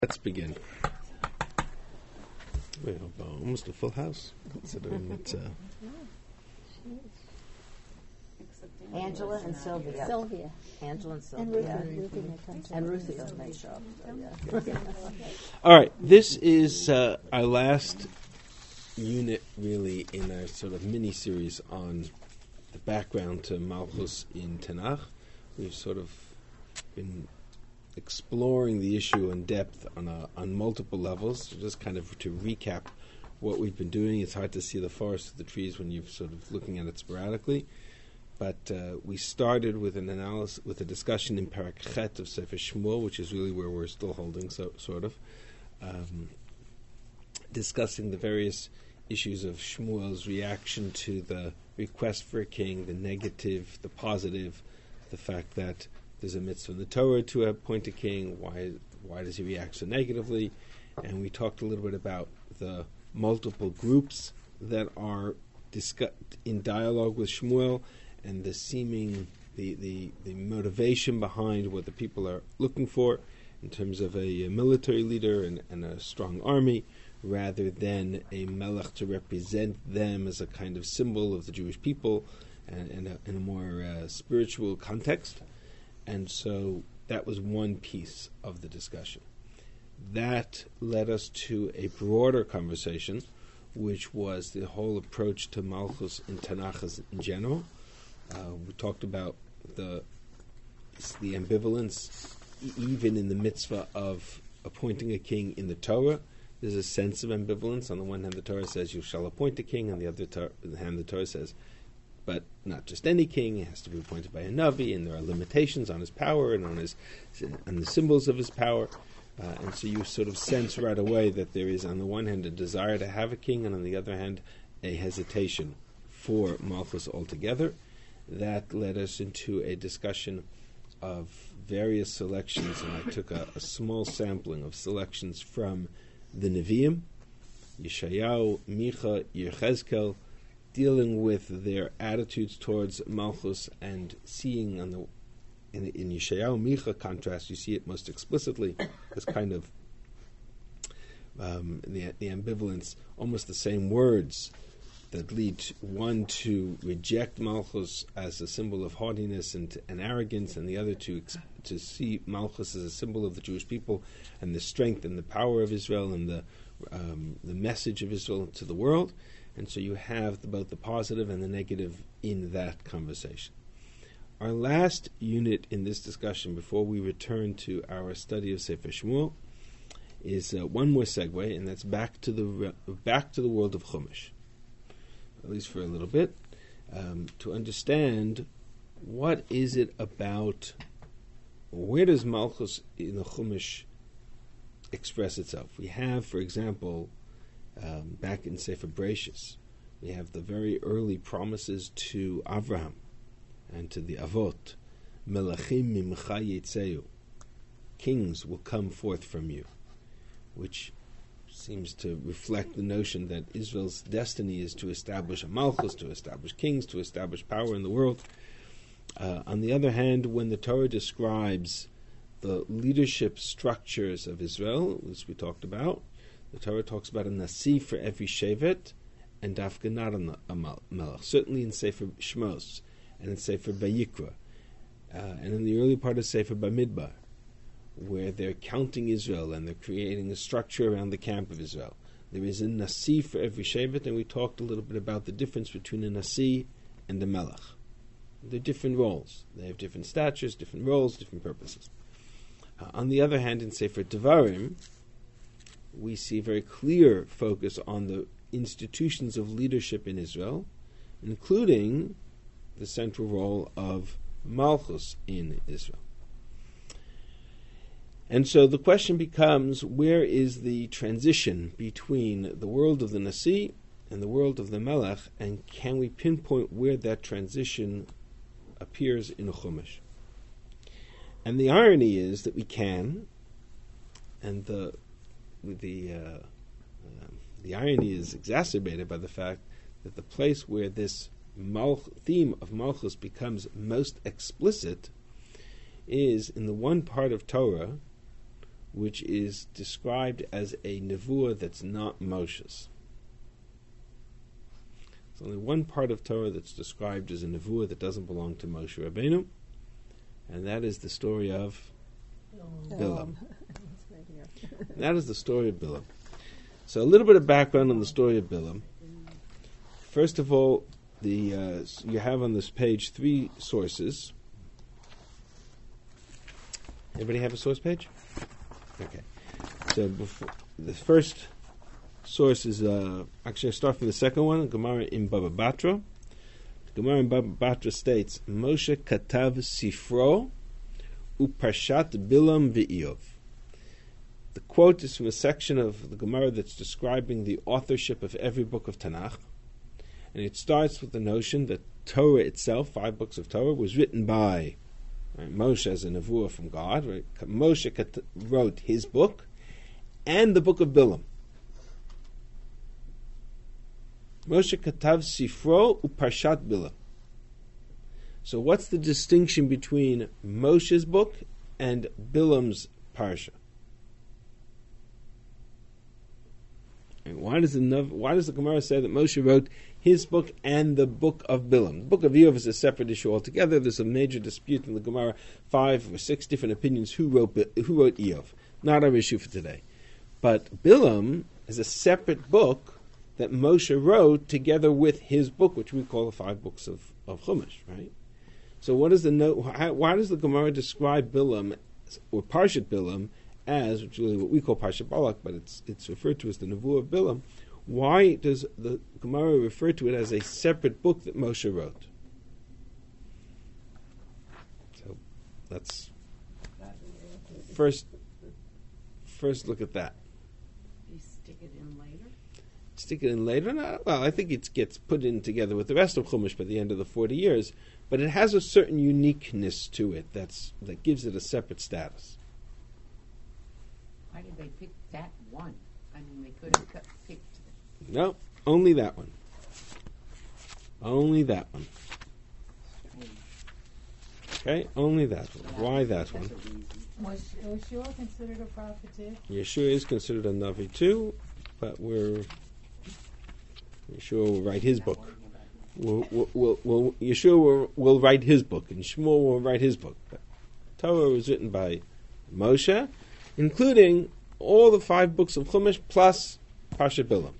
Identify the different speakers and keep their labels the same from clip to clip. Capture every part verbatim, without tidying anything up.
Speaker 1: Let's begin. We have uh, almost a full house, considering it's. Uh,
Speaker 2: Angela and Sylvia.
Speaker 3: Sylvia.
Speaker 2: Angela and
Speaker 3: And
Speaker 2: Sylvia.
Speaker 3: Ruthie. Ruthie may come to
Speaker 2: And
Speaker 3: us.
Speaker 2: Ruthie may show up. So, yeah.
Speaker 1: all right, this is uh, our last unit, really, in our sort of mini series on the background to Malchus in Tanakh. We've sort of been exploring the issue in depth on a, on multiple levels. Just kind of to recap what we've been doing. It's hard to see the forest of the trees when you're sort of looking at it sporadically. But uh, we started with an analysis, with a discussion in Parak Chet of Sefer Shmuel, which is really where we're still holding, so, sort of, um, discussing the various issues of Shmuel's reaction to the request for a king, the negative, the positive, the fact that there's a mitzvah in the Torah to appoint a king. Why why does he react so negatively? And we talked a little bit about the multiple groups that are discussed in dialogue with Shmuel and the seeming, the, the, the motivation behind what the people are looking for in terms of a, a military leader and, and a strong army, rather than a melech to represent them as a kind of symbol of the Jewish people and, and a, in a more uh, spiritual context. And so that was one piece of the discussion. That led us to a broader conversation, which was the whole approach to Malchus in Tanakh in general. Uh, we talked about the the ambivalence, e- even in the mitzvah of appointing a king in the Torah. There's a sense of ambivalence. On the one hand, the Torah says you shall appoint a king. On the other tor- hand, the Torah says, but not just any king. He has to be appointed by a Navi, and there are limitations on his power and on his on the symbols of his power. Uh, and so you sort of sense right away that there is, on the one hand, a desire to have a king, and on the other hand, a hesitation for Malchus altogether. That led us into a discussion of various selections, and I took a, a small sampling of selections from the Nevi'im, Yeshayahu, Micha, Yechezkel, dealing with their attitudes towards Malchus and seeing on the in, in Yeshayahu Micha contrast, you see it most explicitly, this kind of um, the, the ambivalence, almost the same words that lead to, one to reject Malchus as a symbol of haughtiness and, and arrogance, and the other to to see Malchus as a symbol of the Jewish people and the strength and the power of Israel and the um, the message of Israel to the world. And so you have the, both the positive and the negative in that conversation. Our last unit in this discussion, before we return to our study of Sefer Shmuel, is uh, one more segue, and that's back to the re- back to the world of Chumash, at least for a little bit, um, to understand what is it about, where does Malchus in the Chumash express itself. We have, for example, Um, back in Sefer Bereshis, we have the very early promises to Avraham and to the Avot, Melachim mimcha yitzeu, kings will come forth from you, which seems to reflect the notion that Israel's destiny is to establish a Malchus, to establish kings, to establish power in the world. Uh, on the other hand, when the Torah describes the leadership structures of Israel, as we talked about, the Torah talks about a nasi for every shevet, and dafka not a melech. Certainly in Sefer Shmos, and in Sefer Vayikra, uh, and in the early part of Sefer Bamidbar, where they're counting Israel and they're creating a structure around the camp of Israel. There is a nasi for every shevet, and we talked a little bit about the difference between a nasi and a melech. They're different roles. They have different statures, different roles, different purposes. Uh, on the other hand, in Sefer Devarim, we see a very clear focus on the institutions of leadership in Israel, including the central role of Malchus in Israel. And so the question becomes, where is the transition between the world of the Nasi and the world of the Melech, and can we pinpoint where that transition appears in a Chumash? And the irony is that we can, and the The uh, uh, the irony is exacerbated by the fact that the place where this Malch, theme of Malchus becomes most explicit is in the one part of Torah which is described as a nevuah that's not Moshe's. There's only one part of Torah that's described as a nevuah that doesn't belong to Moshe Rabbeinu, and that is the story of Bilam. That is the story of Bilam. So a little bit of background on the story of Bilam. First of all, the uh, you have on this page three sources. Anybody have a source page? Okay. So before, the first source is, uh, actually I start from the second one, Gemara in Baba Batra. The Gemara in Baba Batra states, Moshe katav sifro uparshat Bilam v'Iyov. The quote is from a section of the Gemara that's describing the authorship of every book of Tanakh. And it starts with the notion that Torah itself, five books of Torah, was written by right, Moshe as a nevuah from God. Right? Moshe kat- wrote his book and the book of Bilam. Moshe katav sifro uparshat Bilam. So what's the distinction between Moshe's book and Bilam's parsha? And why does the why does the Gemara say that Moshe wrote his book and the book of Bilam? The book of Iyov is a separate issue altogether. There's a major dispute in the Gemara, five or six different opinions who wrote who wrote Iyov. Not our issue for today. But Bilam is a separate book that Moshe wrote together with his book, which we call the five books of, of Chumash, right? So what is the note? Why, why does the Gemara describe Bilam or Parshat Bilam as, which is really what we call Parshat Balak, but it's it's referred to as the Nevuah of Bilam? Why does the Gemara refer to it as a separate book that Moshe wrote? So let's first first look at that.
Speaker 3: You stick it in later?
Speaker 1: Stick it in later? No, well, I think it gets put in together with the rest of Chumash by the end of the forty years, but it has a certain uniqueness to it that's that gives it a separate status.
Speaker 3: Why did they pick that one? I mean, they could have cut, picked.
Speaker 1: No, only that one. Only that one. Okay, only that one. Why that one?
Speaker 4: Was Yeshua considered a prophet too?
Speaker 1: Yeshua is considered a Navi too, but we're Yeshua will write his book. We'll, we'll, we'll, we'll, Yeshua will, will write his book, and Shmuel will write his book. But Torah was written by Moshe, including all the five books of Chumash plus Parshat Bilam.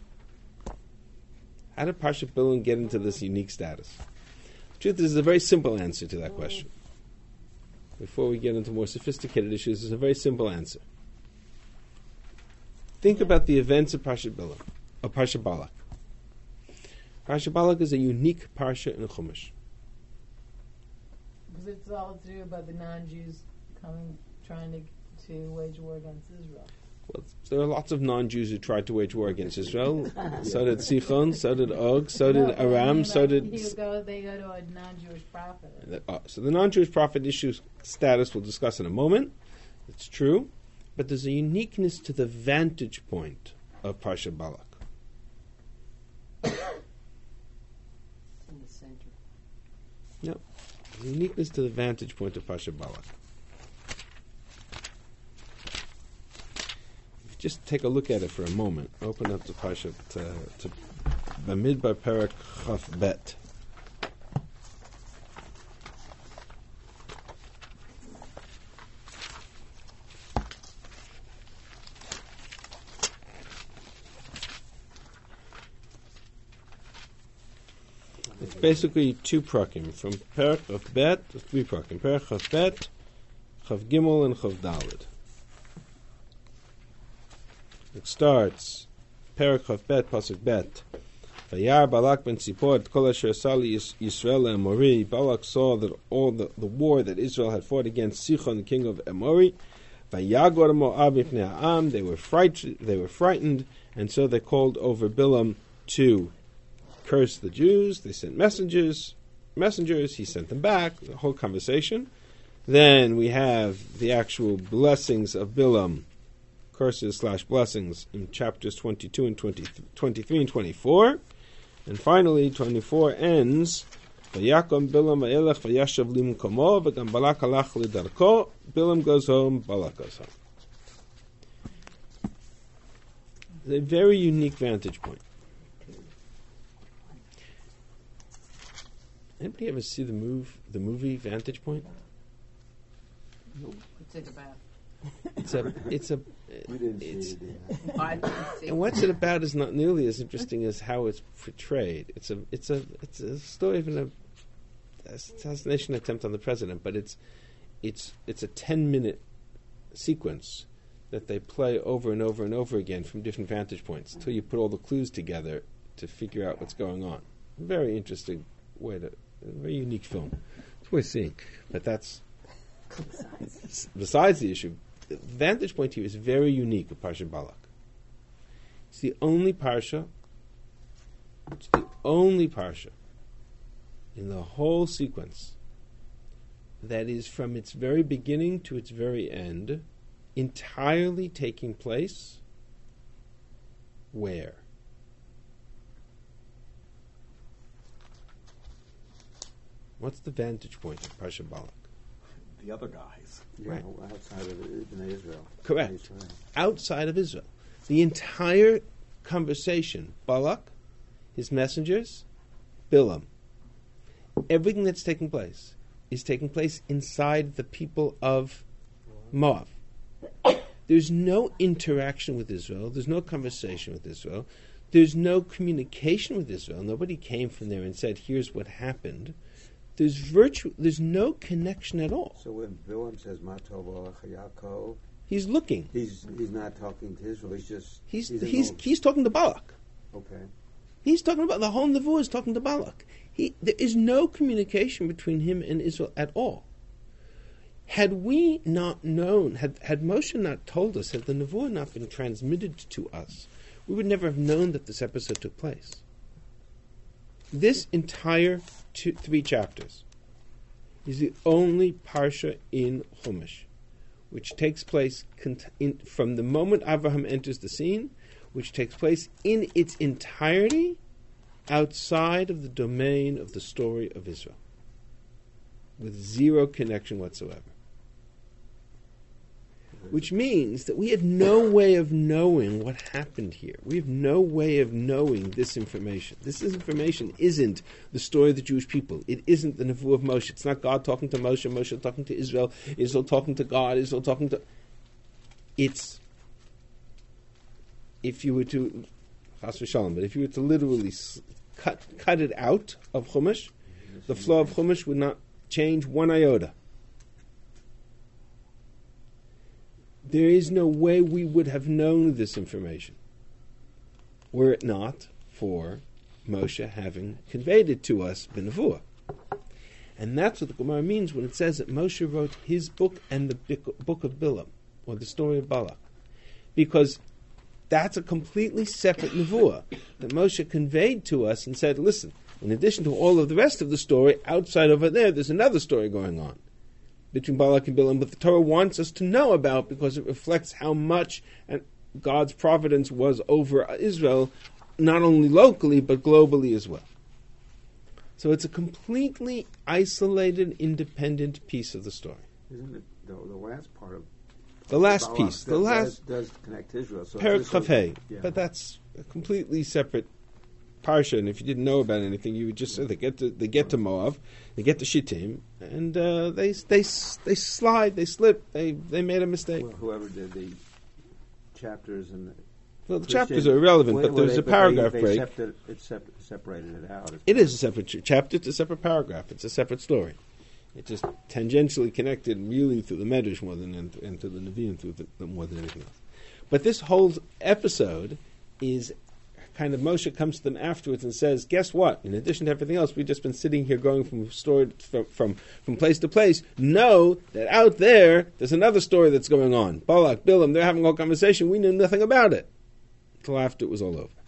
Speaker 1: How did Parshat Bilam get into this unique status? The truth is, there's a very simple answer to that question. Before we get into more sophisticated issues, there's a very simple answer. Think about the events of Parshat Bilam, of Parshat Balak. Parshat Balak is a unique parsha in Chumash.
Speaker 4: Because it's all to do about the non-Jews coming, trying to, to wage war against Israel.
Speaker 1: Well, there are lots of non-Jews who tried to wage war against Israel. So did Sichon, so did Og, so did
Speaker 4: No, I
Speaker 1: Aram,
Speaker 4: mean,
Speaker 1: so
Speaker 4: like,
Speaker 1: did...
Speaker 4: he would go, they go to a non-Jewish prophet.
Speaker 1: Uh, so the non-Jewish prophet issue status we'll discuss in a moment. It's true. But there's a uniqueness to the vantage point of Parshat Balak.
Speaker 3: In the center.
Speaker 1: No. There's a uniqueness to the vantage point of Parshat Balak. Just take a look at it for a moment. Open up the Parshat uh, to Bamidbar Perek Chaf Bet. It's basically two prakim from Perek of Bet, three prakim. Perek Chaf Bet, Chaf Gimel, and Chaf Daled. It starts Perek Chaf Bet, pasuk Bet. Vayar Balak ben Tzipor et kol asher asali Yisrael le'Amori. Balak saw that all the, the war that Israel had fought against Sichon, the king of Amori. Vayagor Moab mipnei ha'am. They were frightened. They were frightened, and so they called over Bilam to curse the Jews. They sent messengers. Messengers. He sent them back. The whole conversation. Then we have the actual blessings of Bilam. Curses slash blessings in chapters twenty-two and twenty, twenty-three and twenty-four. And finally, twenty-four ends, Vayakom Bilam ha'elech vayashav limkomo v'gam Balak halach lidarko. Bilam goes home, Balak goes home. It's a very unique vantage point. Anybody ever see the move the movie Vantage Point?
Speaker 3: What's it about?
Speaker 1: It's a it's a
Speaker 5: We didn't
Speaker 1: it's,
Speaker 5: see it. Did
Speaker 3: I didn't see
Speaker 1: and what's it about is not nearly as interesting as how it's portrayed. It's a it's a it's a story of an assassination attempt on the president, but it's it's it's a ten minute sequence that they play over and over and over again from different vantage points until you put all the clues together to figure out what's going on. Very interesting way to, a very unique film. It's worth seeing. But that's, besides the issue, the vantage point here is very unique of Parsha Balak. It's the only Parsha, it's the only Parsha in the whole sequence that is from its very beginning to its very end entirely taking place where? What's the vantage point of Parsha Balak?
Speaker 6: The other guys.
Speaker 5: Yeah,
Speaker 1: Right.
Speaker 5: outside of Bnei Israel.
Speaker 1: Correct.
Speaker 5: Israel.
Speaker 1: Outside of Israel. The entire conversation, Balak, his messengers, Bilam, everything that's taking place is taking place inside the people of Moab. There's no interaction with Israel. There's no conversation with Israel. There's no communication with Israel. Nobody came from there and said, here's what happened. There's virtu- There's no connection at all.
Speaker 5: So when Bilam says Matov Olech Yaakov,
Speaker 1: He's looking.
Speaker 5: he's he's not talking to Israel. He's just
Speaker 1: He's
Speaker 5: he's,
Speaker 1: he's
Speaker 5: in
Speaker 1: he's talking to Balak.
Speaker 5: those- okay.
Speaker 1: He's talking about the whole Nevuah is talking to Balak. He, there is no communication between him and Israel at all. Had we not known, had, had Moshe not told us, had the Nevuah not been transmitted to us, we would never have known that this episode took place. This entire two, three chapters is the only parsha in Chumash which takes place cont- in, from the moment Abraham enters the scene, which takes place in its entirety outside of the domain of the story of Israel, with zero connection whatsoever. Which means that we had no way of knowing what happened here. We have no way of knowing this information. This information isn't the story of the Jewish people. It isn't the Nevuah of Moshe. It's not God talking to Moshe, Moshe talking to Israel, Israel talking to God, Israel talking to... It's... If you were to... Chas v'shalom, but if you were to literally s- cut, cut it out of Chumash, the flow of Chumash would not change one iota. There is no way we would have known this information were it not for Moshe having conveyed it to us b'nevuah. And that's what the Gemara means when it says that Moshe wrote his book and the book of Bilam, or the story of Balak. Because that's a completely separate nevuah that Moshe conveyed to us and said, listen, in addition to all of the rest of the story, outside over there, there's another story going on between Balak and Bilam, but the Torah wants us to know about because it reflects how much and God's providence was over Israel, not only locally, but globally as well. So it's a completely isolated, independent piece of the story.
Speaker 5: Isn't it the, the last part of
Speaker 1: The last
Speaker 5: Balak
Speaker 1: piece, the
Speaker 5: does,
Speaker 1: last
Speaker 5: does, does connect Israel? So
Speaker 1: Perak
Speaker 5: this was-
Speaker 1: Chafei,
Speaker 5: yeah.
Speaker 1: but that's a completely separate parsha. And if you didn't know about anything, you would just say they get to they get to Moab, they get to Shittim, and uh, they they they slide, they slip, they they made a mistake.
Speaker 5: Well, whoever did the chapters and the
Speaker 1: Well, the
Speaker 5: Christian-
Speaker 1: chapters are irrelevant,
Speaker 5: well,
Speaker 1: but
Speaker 5: well,
Speaker 1: there's
Speaker 5: they-
Speaker 1: a
Speaker 5: but
Speaker 1: paragraph
Speaker 5: they, they
Speaker 1: break.
Speaker 5: Separated, it sep- separated it out.
Speaker 1: It is a separate ch- chapter. It's a separate paragraph. It's a separate story. It just tangentially connected really through the Medrash more than and, and through the Nevi'im through the, the, more than anything else. But this whole episode is kind of Moshe comes to them afterwards and says, "Guess what? In addition to everything else, we've just been sitting here going from story from from, from place to place. Know that out there, there's another story that's going on. Balak, Bilam, they're having a whole conversation. We knew nothing about it until after it was all over."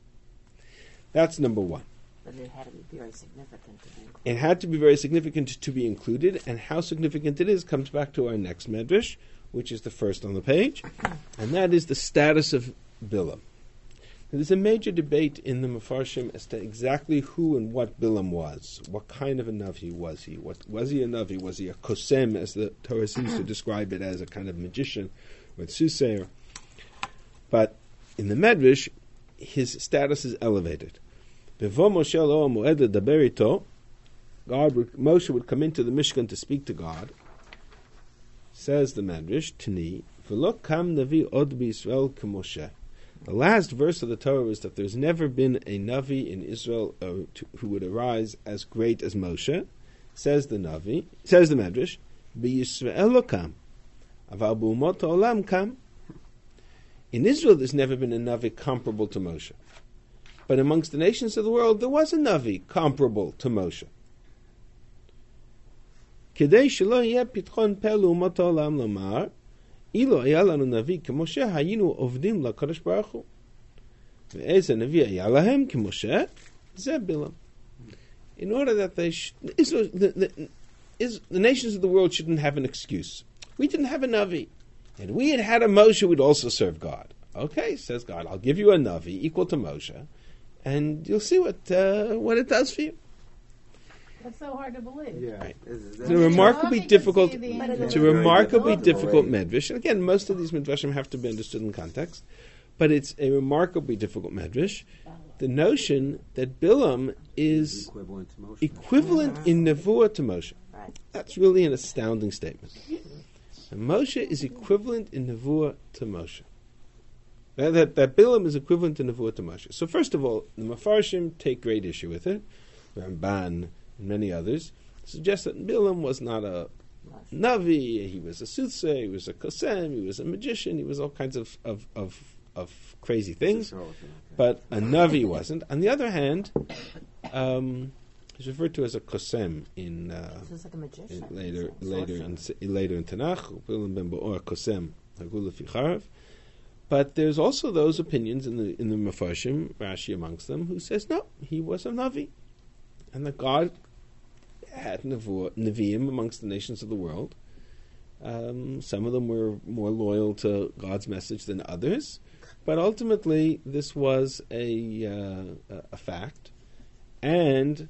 Speaker 1: That's number one.
Speaker 2: But it had to be very significant to be included.
Speaker 1: It had to be very significant to be included, and how significant it is comes back to our next medrash, which is the first on the page, and that is the status of Bilam. There's a major debate in the Mefarshim as to exactly who and what Bilam was. What kind of a Navi was he? What, was he a Navi? Was he a Kosem, as the Torah seems to describe it, as a kind of magician with soothsayer? But in the Medrash, his status is elevated. Before Moshe lo moed ledaber ito, God would, Moshe would come into the Mishkan to speak to God. Says the Medrash, Tani, v'lo kam navi od b'Yisrael k'Moshe. The last verse of the Torah is that there's never been a Navi in Israel uh, to, who would arise as great as Moshe. Says the Navi, says the Medrash, b'Yisrael lo kam, aval b'umot ha'olam kam. In Israel, there's never been a Navi comparable to Moshe. But amongst the nations of the world, there was a Navi comparable to Moshe. Kedei shelo yeh pitchon pe l'umot ha'olam lomar, ilo היה לנו נביא כמשה, היינו עובדים לקדוש ברוך הוא. ואיזה נביא היה להם כמשה? זה בלעם. In order that they sh- Israel, the, the, is, the nations of the world shouldn't have an excuse. We didn't have a Navi. And we had had a Moshe, we'd also serve God. Okay, says God, I'll give you a Navi equal to Moshe, and you'll see what uh, what it does for you.
Speaker 4: That's so hard to believe.
Speaker 5: Yeah.
Speaker 1: Right.
Speaker 5: Is- is
Speaker 1: It's
Speaker 5: that-
Speaker 1: a remarkably
Speaker 4: You can
Speaker 1: difficult.
Speaker 4: see the
Speaker 2: But
Speaker 4: end
Speaker 2: it
Speaker 4: of
Speaker 1: It's a
Speaker 4: it.
Speaker 5: Very
Speaker 1: remarkably
Speaker 5: difficult.
Speaker 1: difficult medrash. And again, most of these midrashim have to be understood in context, but it's a remarkably difficult medrash. The notion that Bilam is
Speaker 5: equivalent to Moshe.
Speaker 1: equivalent in nevuah to Moshe.
Speaker 2: Right.
Speaker 1: That's really an astounding statement. And Moshe is equivalent in nevuah to Moshe. That, that, that Bilam is equivalent to nevuah to Moshe. So first of all, the Mefarshim take great issue with it. Ramban and many others suggest that Bilam was not a Navi, he was a soothsayer, he was a kosem, he was a magician, he was all kinds of, of, of, of crazy things.
Speaker 5: So, okay.
Speaker 1: But a Navi wasn't. On the other hand, um, he's referred to as a kosem in, uh,
Speaker 2: This is like a magician.
Speaker 1: in later
Speaker 2: It's
Speaker 1: later in,
Speaker 2: sorcerer.
Speaker 1: later in Tanakh. Bilam ben Be'or kosem hagul lefi charav. But there's also those opinions in the in the Mefarshim, Rashi amongst them, who says no, he was a Navi, and that God had Nevuah, Nevi'im amongst the nations of the world. Um, some of them were more loyal to God's message than others, but ultimately this was a uh, a- a fact, and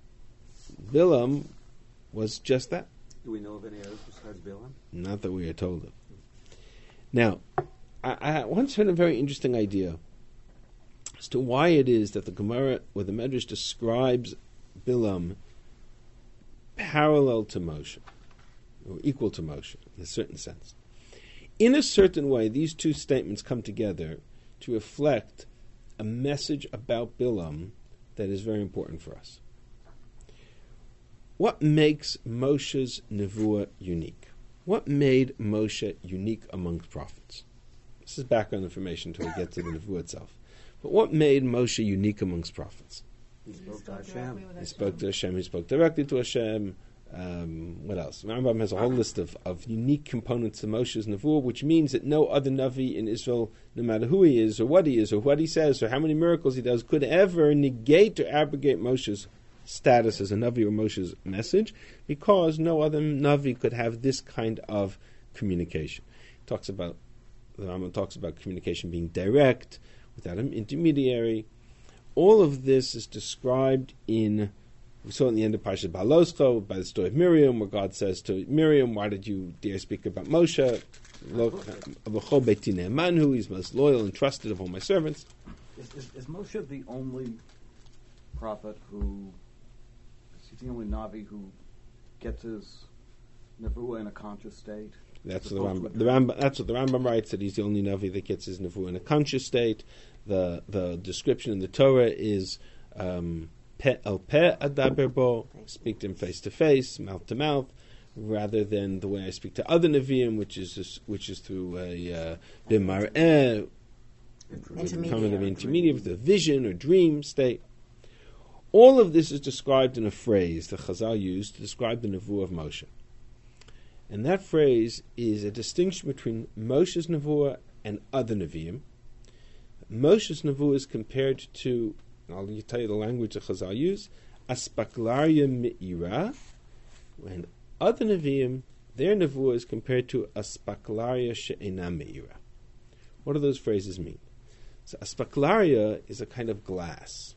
Speaker 1: Bilam was just that.
Speaker 5: Do we know of any others besides Bilam?
Speaker 1: Not that we are told of. Now, I, I once heard a very interesting idea as to why it is that the Gemara or the Medrash describes Bilam parallel to Moshe, or equal to Moshe, in a certain sense. In a certain way, these two statements come together to reflect a message about Bilam that is very important for us. What makes Moshe's Nevuah unique? What made Moshe unique amongst prophets? This is background information until we get to the Nevuah itself. But what made Moshe unique amongst prophets?
Speaker 5: He spoke to
Speaker 4: directly
Speaker 5: Hashem.
Speaker 4: with
Speaker 1: He
Speaker 4: Hashem.
Speaker 1: spoke to Hashem, he spoke directly to Hashem. Um, what else? Rambam has a whole list of, of unique components to Moshe's Nevuah, which means that no other Navi in Israel, no matter who he is, or what he is, or what he says, or how many miracles he does, could ever negate or abrogate Moshe's status as a Navi or Moshe's message, because no other Navi could have this kind of communication. Talks about the Rambam talks about communication being direct, without an intermediary. All of this is described in, we saw in the end of Parashat Baloscha, by the story of Miriam, where God says to Miriam, why did you dare speak about Moshe? Look, Avachol Beiti Ne'emanhu, he's most loyal and trusted of all my servants.
Speaker 6: Is, is, is Moshe the only prophet who, is he the only Navi who gets his Nevuah in a conscious state?
Speaker 1: That's
Speaker 6: As
Speaker 1: what the
Speaker 6: opposed
Speaker 1: Rambam,
Speaker 6: to
Speaker 1: the Rambam. That's what the Rambam writes, that he's the only Navi that gets his Nevuah in a conscious state. The the description in the Torah is um, pe el pe adaber bo, speak to him face to face, mouth to mouth, rather than the way I speak to other Nevi'im, which is just, which is through a uh, bimar'eh,
Speaker 2: Intermediary.
Speaker 1: kind of intermediate, with a vision or dream state. All of this is described in a phrase that Chazal used to describe the Nevuah of Moshe. And that phrase is a distinction between Moshe's Nevuah and other Nevi'im. Moshe's Nevuah is compared to, and I'll tell you the language that Chazal use, Aspaklaria Me'ira, when other Nevi'im, their Nevuah is compared to Aspaklaria She'ena Me'ira. What do those phrases mean? So Aspaklaria is a kind of glass.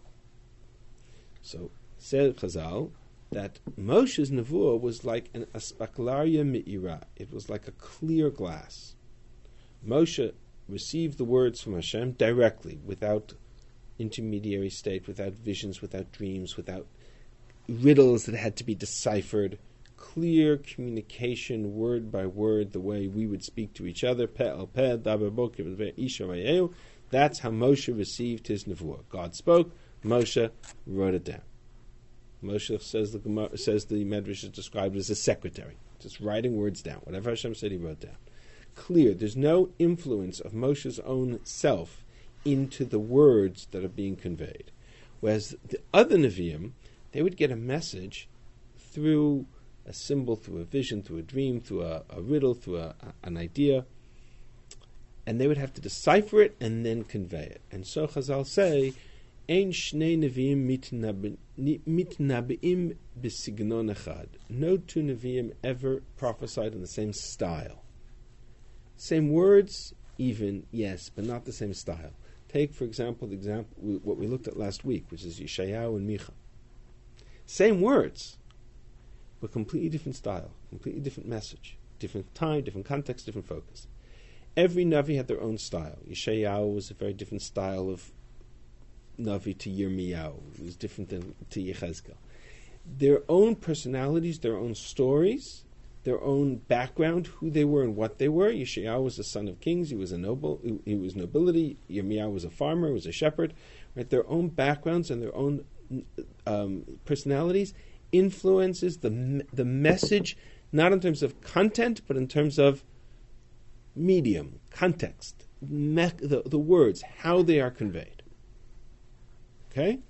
Speaker 1: So, said Chazal, that Moshe's Nevuah was like an aspaklaria me'ira. It was like a clear glass. Moshe received the words from Hashem directly, without intermediary state, without visions, without dreams, without riddles that had to be deciphered. Clear communication, word by word, the way we would speak to each other. Peh el peh, daber boker isha vayeu. That's how Moshe received his nevuah. God spoke, Moshe wrote it down. Moshe says the Gemara, says the Medrash is described as a secretary, just writing words down. Whatever Hashem said, he wrote down. Clear. There's no influence of Moshe's own self into the words that are being conveyed. Whereas the other Nevi'im, they would get a message through a symbol, through a vision, through a dream, through a, a riddle, through a, a, an idea, and they would have to decipher it and then convey it. And so Chazal say, Ein shnei nevi'im mitnabe'im b'signon echad. No two nevi'im ever prophesied in the same style. Same words, even, yes, but not the same style. Take, for example, the example what we looked at last week, which is Yeshayahu and Micha. Same words, but completely different style, completely different message, different time, different context, different focus. Every Navi had their own style. Yeshayahu was a very different style of Navi to Yirmiyahu. It was different than to Yechezkel. Their own personalities, their own stories, their own background, who they were and what they were. Yeshayahu was the son of kings. He was a noble. He, he was nobility. Yirmiyahu was a farmer. Was a shepherd. Right? Their own backgrounds and their own um, personalities influences the the message, not in terms of content, but in terms of medium, context, me- the, the words, how they are conveyed. Okay?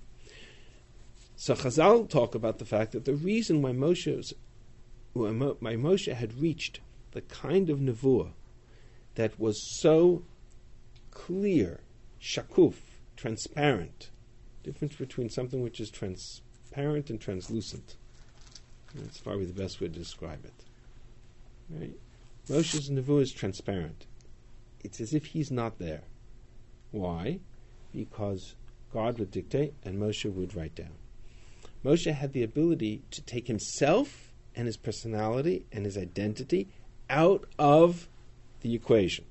Speaker 1: So Chazal talk about the fact that the reason why Moshe's, why Moshe had reached the kind of nevuah that was so clear, shakuf, transparent, difference between something which is transparent and translucent. That's probably the best way to describe it. Right? Moshe's nevuah is transparent. It's as if he's not there. Why? Because God would dictate and Moshe would write down. Moshe had the ability to take himself and his personality and his identity out of the equation.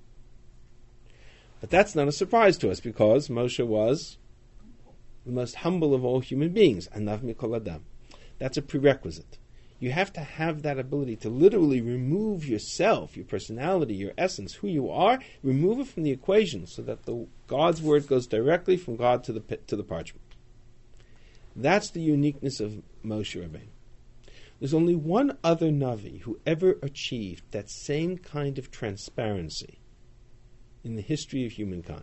Speaker 1: But that's not a surprise to us because Moshe was the most humble of all human beings. Anav mikol adam. That's a prerequisite. You have to have that ability to literally remove yourself, your personality, your essence, who you are, remove it from the equation so that the God's word goes directly from God to the to the parchment. That's the uniqueness of Moshe Rabbeinu. There's only one other Navi who ever achieved that same kind of transparency in the history of humankind.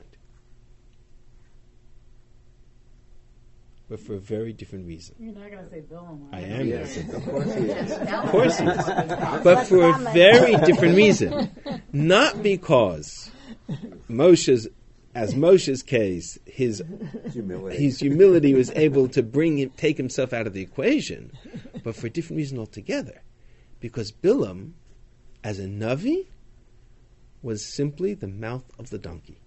Speaker 1: But for a very different reason.
Speaker 4: You're not going to say Bilam.
Speaker 1: I am going to say
Speaker 5: Of course he is.
Speaker 1: Of course he is. But for a very different reason. Not because Moshe's, as Moshe's case, his
Speaker 5: Humility.
Speaker 1: his humility was able to bring him, take himself out of the equation, but for a different reason altogether. Because Bilam, as a Navi, was simply the mouth of the donkey.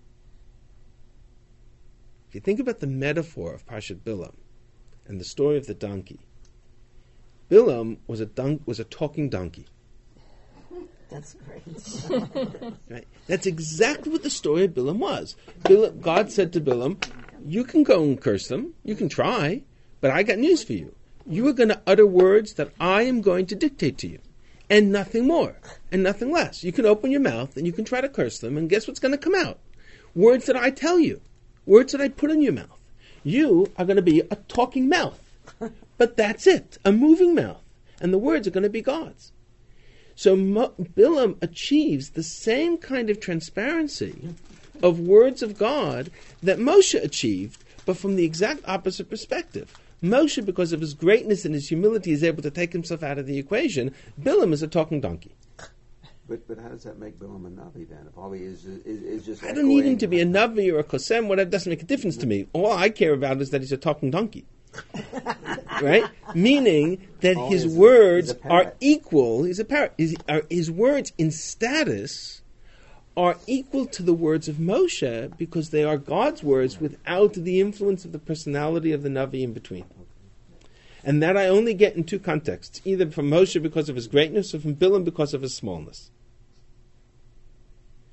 Speaker 1: If you think about the metaphor of Parshat Bilam and the story of the donkey, Bilam was a don- was a talking donkey.
Speaker 2: That's great.
Speaker 1: Right? That's exactly what the story of Bilam was. Bilam, God said to Bilam, "You can go and curse them. You can try, but I got news for you. You are going to utter words that I am going to dictate to you, and nothing more, and nothing less. You can open your mouth and you can try to curse them, and guess what's going to come out? Words that I tell you." Words that I put in your mouth. You are going to be a talking mouth. But that's it, a moving mouth. And the words are going to be God's. So Mo- Bilam achieves the same kind of transparency of words of God that Moshe achieved, but from the exact opposite perspective. Moshe, because of his greatness and his humility, is able to take himself out of the equation. Bilam is a talking donkey.
Speaker 5: But but how does that make Bilam a Navi then? If all he is is, is just
Speaker 1: I don't need him
Speaker 5: echoing-
Speaker 1: to be a Navi or a Kosem. Whatever, doesn't make a difference to me. All I care about is that he's a talking donkey. Right? Meaning that
Speaker 5: Oh,
Speaker 1: his
Speaker 5: he's a-
Speaker 1: words
Speaker 5: he's a
Speaker 1: are
Speaker 5: parrot.
Speaker 1: equal. He's a parrot. His, are, his words in status are equal to the words of Moshe because they are God's words without the influence of the personality of the Navi in between. And that I only get in two contexts, either from Moshe because of his greatness or from Bilam because of his smallness.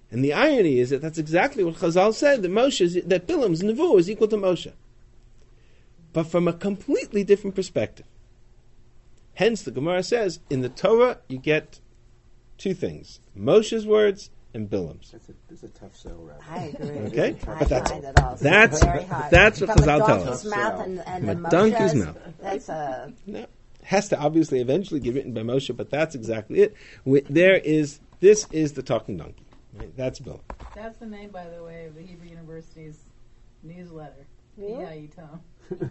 Speaker 1: And the irony is that that's exactly what Chazal said, that Moshe is, that Bilam's Nevuah is equal to Moshe. But from a completely different perspective. Hence, the Gemara says, in the Torah, you get two things. Moshe's words and Bilam's.
Speaker 5: That's a, that's a tough sell, Rabbi.
Speaker 2: I agree.
Speaker 1: Okay?
Speaker 2: I
Speaker 1: But that's-
Speaker 2: find it also
Speaker 1: that's-
Speaker 2: very hard.
Speaker 1: that's what
Speaker 2: From
Speaker 1: Chazal
Speaker 2: a
Speaker 1: tell
Speaker 2: donkey's
Speaker 5: us.
Speaker 2: mouth and, and
Speaker 1: From
Speaker 2: the
Speaker 1: a donkey's
Speaker 2: Moshe's,
Speaker 1: mouth.
Speaker 2: That's a
Speaker 1: No. Has to obviously eventually be written by Moshe, but that's exactly it. We, there is, this is the talking donkey. Right? That's Bilam.
Speaker 4: That's the name, by the way, of the Hebrew University's newsletter.
Speaker 2: Really?
Speaker 4: Yeah, you tell.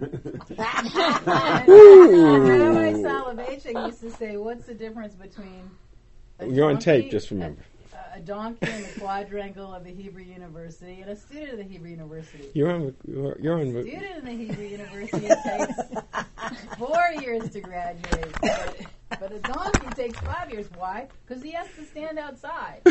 Speaker 1: Ooh.
Speaker 4: Rabbi Soloveitchik used to say, "What's the difference between a
Speaker 1: You're on
Speaker 4: donkey-
Speaker 1: tape, just remember.
Speaker 4: a, a donkey in the quadrangle of the Hebrew University and a student of the Hebrew University?
Speaker 1: You're on, you're, you're on,
Speaker 4: Student in the Hebrew University takes four years to graduate, but, but a donkey takes five years. Why? Because he has to stand outside.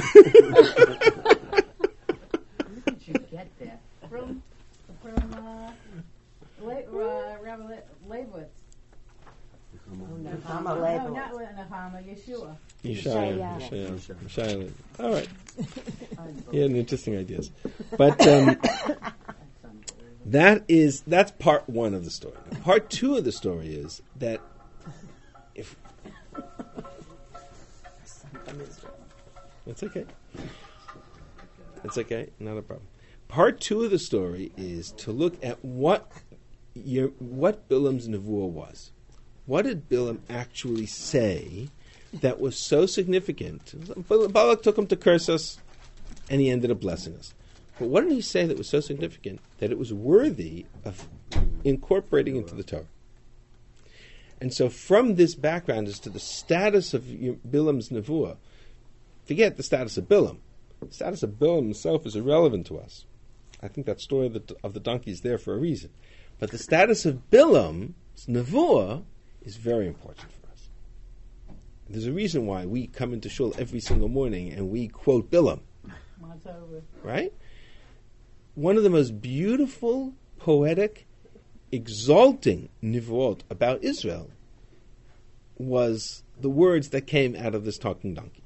Speaker 3: Where did you get that?
Speaker 4: From from uh, Le, uh, Rabbi Le, Leibowitz.
Speaker 2: Nehama
Speaker 4: No,
Speaker 2: Leibowitz.
Speaker 4: not Le- Nehama, Yeshua.
Speaker 1: Yeshaya.
Speaker 2: Yeshaya.
Speaker 1: Yeshaya. Yeshaya. All right. He had interesting ideas. But um, that is, that's part one of the story. Part two of the story is that if... That's okay. That's okay. Not a problem. Part two of the story is to look at what your, what Bilam's Nevuah was. What did Bilam actually say that was so significant? Balak took him to curse us, and he ended up blessing us. But what did he say that was so significant that it was worthy of incorporating into the Torah? And so from this background as to the status of Bilam's Nevuah, forget the status of Bilam. The status of Bilam himself is irrelevant to us. I think that story of the, of the donkey is there for a reason. But the status of Bilam's Nevuah is very important for us. There's a reason why we come into shul every single morning and we quote Bilam.
Speaker 4: Months over.
Speaker 1: Right? One of the most beautiful, poetic, exalting Nevuot about Israel was the words that came out of this talking donkey.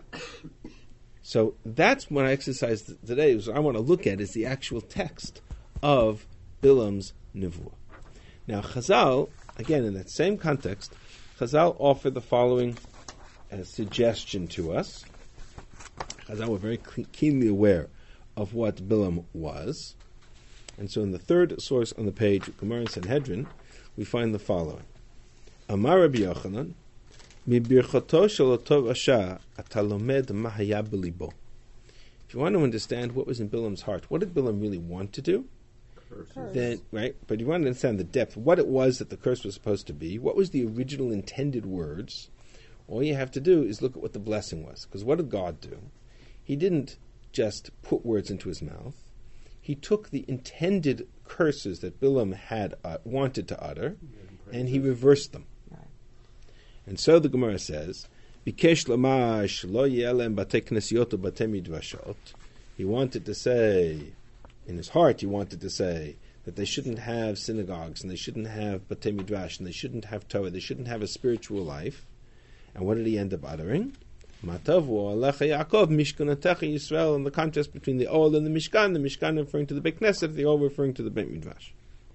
Speaker 1: So that's what I exercised today. So I want to look at is the actual text of Bilam's Nevuah. Now Chazal, again in that same context, Chazal offer the following uh, suggestion to us. Chazal were very cl- keenly aware of what Bilam was. And so in the third source on the page, Gemara and Sanhedrin, we find the following. Amar Rabbi Yochanan, Mi birchoto shel otov asha ata lomed ma haya belibo. If you want to understand what was in Bilam's heart, what did Bilam really want to do?
Speaker 5: Curses.
Speaker 1: Then, right? But you want to understand the depth, what it was that the curse was supposed to be, what was the original intended words. All you have to do is look at what the blessing was. Because what did God do? He didn't just put words into his mouth. He took the intended curses that Bilam had uh, wanted to utter, and he reversed them. And so the Gemara says, Bikesh lamash lo yelem bate knesiot bate midrashot. He wanted to say, in his heart, he wanted to say that they shouldn't have synagogues, and they shouldn't have bate midrash, and they shouldn't have Torah, they shouldn't have a spiritual life. And what did he end up uttering? Matavu alecha Yaakov mishkanetecha Yisrael. And the contrast between the Ol and the Mishkan, the Mishkan referring to the Beit Knesset, the Ol referring to the Beit Midrash.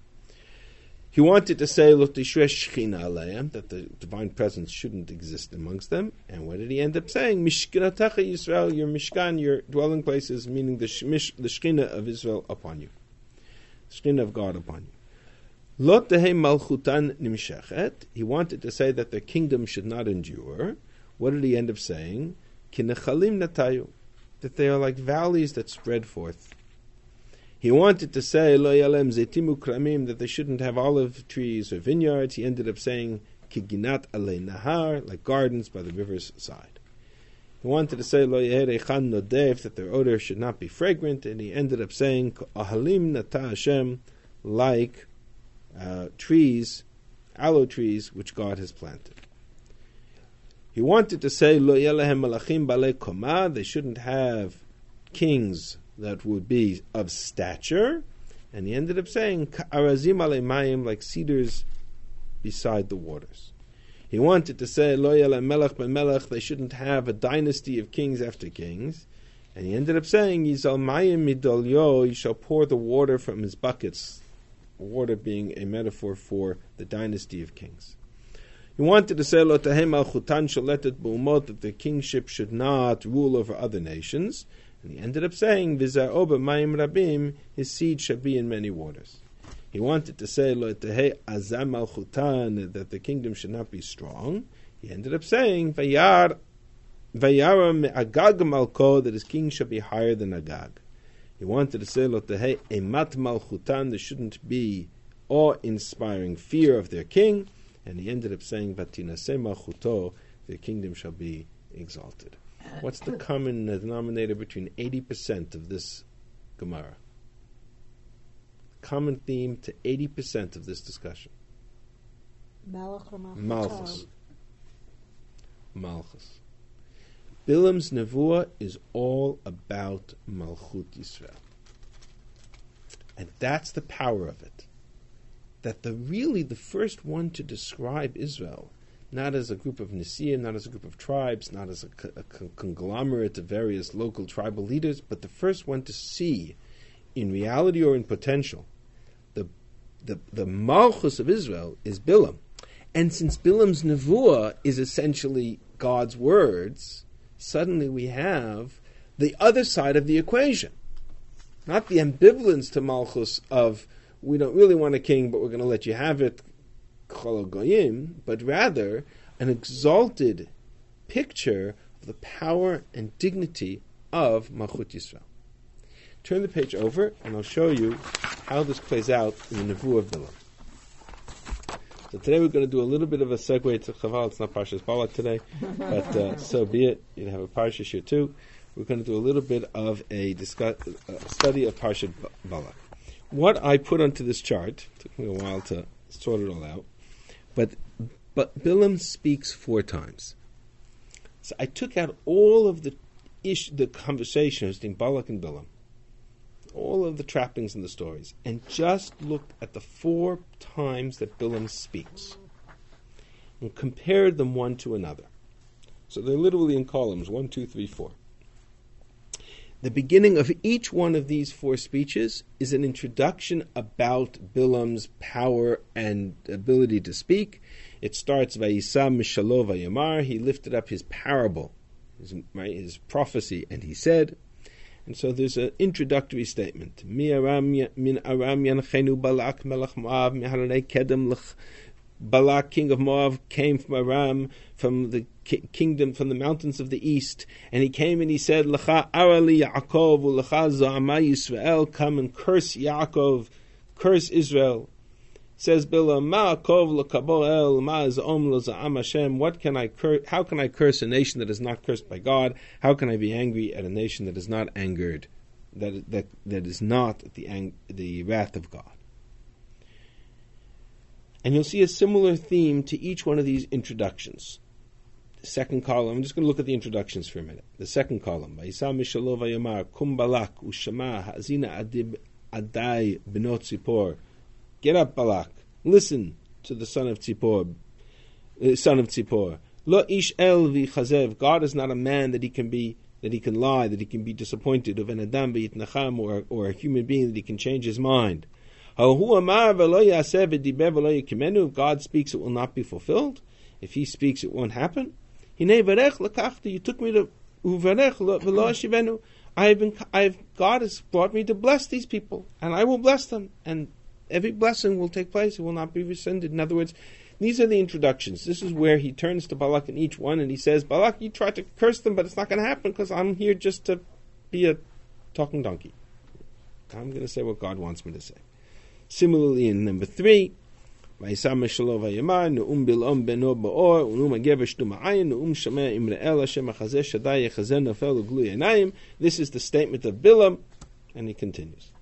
Speaker 1: He wanted to say that the divine presence shouldn't exist amongst them. And what did he end up saying? Mishkanetecha Yisrael, your Mishkan, your dwelling places, meaning the shmish, the Shekhinah of Israel upon you. The Shekhinah of God upon you. Lot tehem malchutan nimshechet. He wanted to say that their kingdom should not endure. What did he end up saying? Kinechalim natayu, that they are like valleys that spread forth. He wanted to say lo yalem zetimu kramim, that they shouldn't have olive trees or vineyards. He ended up saying kiginat alei nahar, like gardens by the river's side. He wanted to say lo yerechan nodev, that their odor should not be fragrant, and he ended up saying ahalim nata Hashem, like uh, trees, aloe trees, which God has planted. He wanted to say lo yelehem malachim balei koma, they shouldn't have kings that would be of stature, and he ended up saying arazim alei mayim, like cedars beside the waters. He wanted to say lo yelem melech ben melech, they shouldn't have a dynasty of kings after kings. And he ended up saying, Yizal mayim midolyo, he shall pour the water from his buckets, water being a metaphor for the dynasty of kings. He wanted to say, Lo tahem al chutan shaletet b'umot, that the kingship should not rule over other nations. And he ended up saying, V'zar'o b'mayim rabim, his seed shall be in many waters. He wanted to say, Lo tahei azam al chutan, that the kingdom should not be strong. He ended up saying, Vayar Vayara me'agag malko, that his king shall be higher than Agag. He wanted to say, Lo tahei emat malchutan, there shouldn't be awe-inspiring fear of their king. And he ended up saying, Vatinaseh malchuto, their kingdom shall be exalted. What's the common denominator between eighty percent of this Gemara? Common theme to eighty percent of this discussion.
Speaker 2: Malach or Malchus?
Speaker 1: Malchus. Malchus. Bilam's Nevuah is all about Malchut Yisrael. And that's the power of it. That the really the first one to describe Israel, not as a group of Nesiim, not as a group of tribes, not as a, co- a co- conglomerate of various local tribal leaders, but the first one to see, in reality or in potential, the the, the Malchus of Israel is Bilam. And since Bilam's Nevuah is essentially God's words, suddenly we have the other side of the equation. Not the ambivalence to Malchus of, we don't really want a king, but we're going to let you have it, Chol Goyim, but rather an exalted picture of the power and dignity of Malchut Yisrael. Turn the page over, and I'll show you how this plays out in the Nevuah of Bilam. So today we're going to do a little bit of a segue to Chaval. It's not Parshas Balak today, but uh, so be it. You have a Parsha here too. We're going to do a little bit of a discuss, uh, study of Parshat Balak. What I put onto this chart, took me a while to sort it all out, but but Bilam speaks four times. So I took out all of the ish, the conversations between Balak and Bilam, all of the trappings in the stories, and just looked at the four times that Bilam speaks and compared them one to another. So they're literally in columns, one, two, three, four. The beginning of each one of these four speeches is an introduction about Bilam's power and ability to speak. It starts, Vayisam Mishalo Vayamar, he lifted up his parable, his, right, his prophecy, and he said. And so there's an introductory statement. Mi aram min aram yanchenu Balak melech Moab miharei kedem lech. Balak, king of Moab, came from Aram, from the ki- kingdom, from the mountains of the east, and he came and he said, Lecha arali Yaakov, ulecha za'ama Yisrael, come and curse Yaakov, curse Israel. Says Bilam, Ma'akov lekabo el, ma'azom lo za'am Hashem, what can I curse, how can I curse a nation that is not cursed by God? How can I be angry at a nation that is not angered, that that, that is not at the, ang- the wrath of God? And you'll see a similar theme to each one of these introductions. The second column, I'm just going to look at the introductions for a minute. The second column, Vayisam Mishalo Vayamar, Kum Balak, Ushama, Hazina Adib Adai Benot Tzipor. Get up, Balak. Listen to the son of Tzipor. Uh, son of Tzipor. Lo ish el v'chazev. God is not a man that he can be, that he can lie, that he can be disappointed. Of an adam v'yitnacham, or or a human being that he can change his mind. If God speaks, it will not be fulfilled. If He speaks, it won't happen. You took me to I have been. I have. God has brought me to bless these people, and I will bless them. And every blessing will take place; it will not be rescinded. In other words, these are the introductions. This is where he turns to Balak in each one, and he says, "Balak, you tried to curse them, but it's not going to happen because I'm here just to be a talking donkey. I'm going to say what God wants me to say." Similarly, in number three, this is the statement of Bilam, and he continues.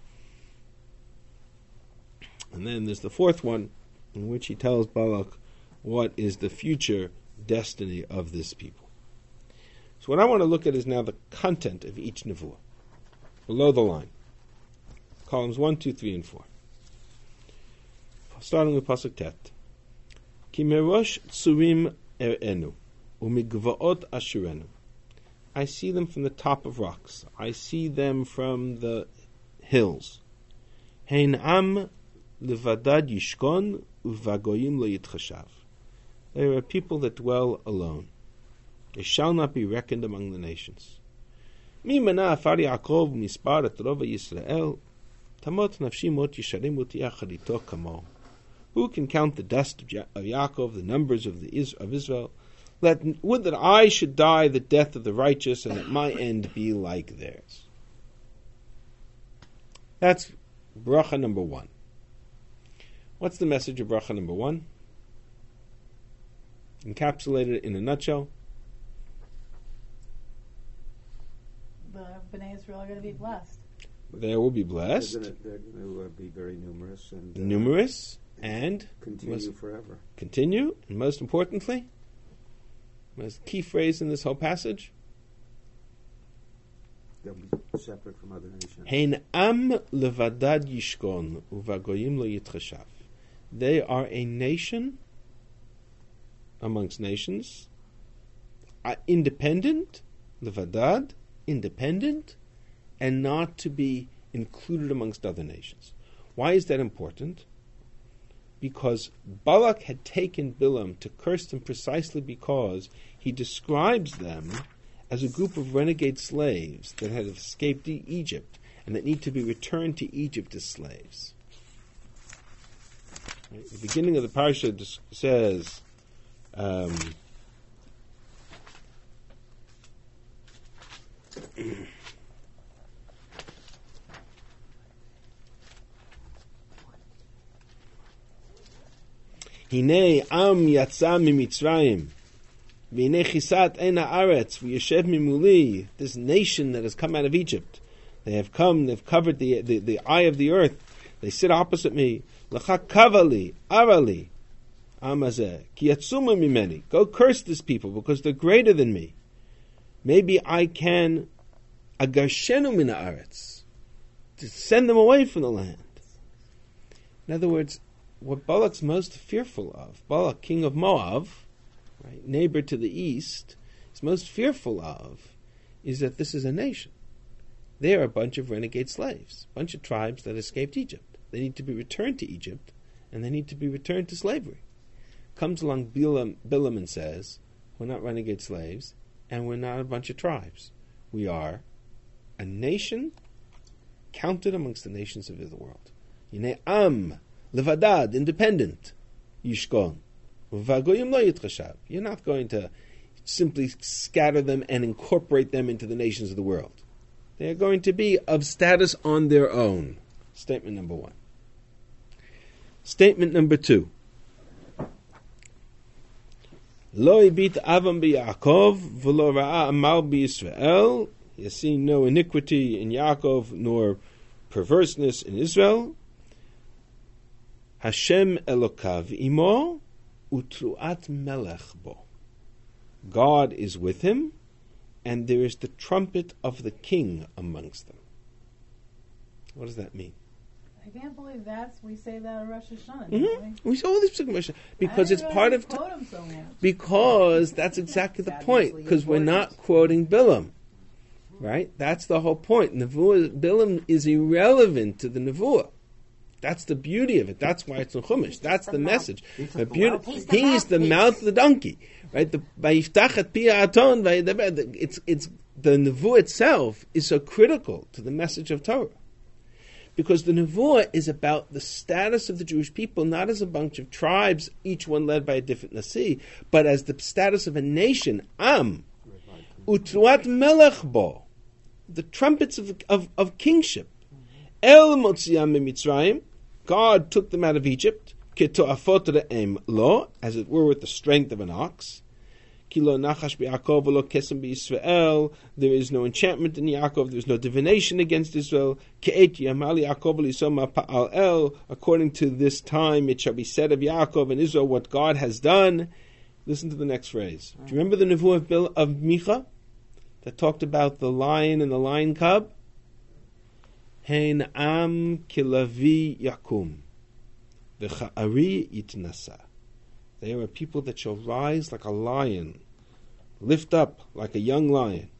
Speaker 1: And then there's the fourth one, in which he tells Balak what is the future destiny of this people. So what I want to look at is now the content of each nevuah, below the line. Columns one, two, three, and four. Starting with Pasuk Tet. Ki merosh tsurim er'enu, umigvaot ashurenu. I see them from the top of rocks. I see them from the hills. Hein am levadad yishkon uvagoyim lo yitchashav. They are a people that dwell alone. They shall not be reckoned among the nations. Mi mana afar Yaakov mispar et rova Yisrael tamot nafshi mot yisharim uti acharito kamo. Who can count the dust of, ja- of Yaakov, the numbers of the Is- of Israel? Let would that I should die the death of the righteous, and that my end be like theirs. That's bracha number one. What's the message of bracha number one? Encapsulated in a nutshell.
Speaker 4: The Bnei Israel are going to be blessed.
Speaker 1: They will be blessed.
Speaker 5: They're going to, they're going to uh, be very numerous and uh,
Speaker 1: Numerous and
Speaker 5: continue
Speaker 1: most-
Speaker 5: forever.
Speaker 1: continue, and most importantly, most key phrase in this whole passage,
Speaker 5: They'll be separate from other nations.
Speaker 1: Hein am levadad yishkon uvagoyim lo yitchashav. They are a nation amongst nations, uh, independent, levadad, independent, and not to be included amongst other nations. Why is that important? Because Balak had taken Bilam to curse them precisely because he describes them as a group of renegade slaves that had escaped e- Egypt and that need to be returned to Egypt as slaves. Right? The beginning of the parsha dis- says, um, Hine am yatsa mimitzrayim, v'hine chisat ein haaretz, v'yeshev mimuli. This nation that has come out of Egypt, they have come, they've covered the, the, the eye of the earth. They sit opposite me. L'cha kavali, arali, amazeh, ki yatsuma mimeni. Go curse this people because they're greater than me. Maybe I can agarshenu min haaretz, to send them away from the land. In other words, what Balak's most fearful of, Balak, king of Moab, right, neighbor to the east, is most fearful of, is that this is a nation. They are a bunch of renegade slaves, a bunch of tribes that escaped Egypt. They need to be returned to Egypt, and they need to be returned to slavery. Comes along Bilam, Bilam and says, we're not renegade slaves, and we're not a bunch of tribes. We are a nation counted amongst the nations of the world. Yinei am, levadad, independent, yishkon. Vagoyim lo yitchashav. You're not going to simply scatter them and incorporate them into the nations of the world. They are going to be of status on their own. Statement number one. Statement number two. Lo ibit avam b'Yaakov v'lo ra'a amal b'Yisrael. He has seen no iniquity in Yaakov nor perverseness in Israel. Hashem Elokav imo utruat melech bo. God is with him, and there is the trumpet of the king amongst them. What does that mean?
Speaker 4: I can't believe that's, we say that at Rosh Hashanah,
Speaker 1: Mm-hmm.
Speaker 4: don't we?
Speaker 1: We saw this because
Speaker 4: I
Speaker 1: it's
Speaker 4: didn't
Speaker 1: part
Speaker 4: realize
Speaker 1: of
Speaker 4: we quote him so much.
Speaker 1: because that's exactly the
Speaker 3: It's
Speaker 1: point.
Speaker 3: obviously
Speaker 1: Because we're
Speaker 3: important.
Speaker 1: not quoting Bilam, right? That's the whole point. Nevuah, Bilam is irrelevant to the Nevuah. That's the beauty of it. That's why it's in Chumash. That's the message.
Speaker 5: He's
Speaker 1: The
Speaker 5: the
Speaker 1: beauty.
Speaker 5: mouthpiece.
Speaker 1: He's the mouth of the donkey, right? The Vayiftachat Pia Aton. It's it's the Nevuah itself is so critical to the message of Torah. Because the Nevuah is about the status of the Jewish people, not as a bunch of tribes, each one led by a different nasi, but as the status of a nation, Am, Utruat Melech Bo, the trumpets of, of, of kingship. El Motziam Mitzrayim, God took them out of Egypt, Keto'afot Re'em Lo, as it were with the strength of an ox. Kilo nachash b'Yaakov v'lo kesem b'Yisrael. There is no enchantment in Yaakov. There is no divination against Israel. Ke'et yamal Yaakov l'isoma pa'al el. According to this time, it shall be said of Yaakov and Israel what God has done. Listen to the next phrase. Do you remember the nevuah of, Bil- of Micha that talked about the lion and the lion cub? Hein am kilavi yakum v'cha'ari yitnasa. They are a people that shall rise like a lion, lift up like a young lion.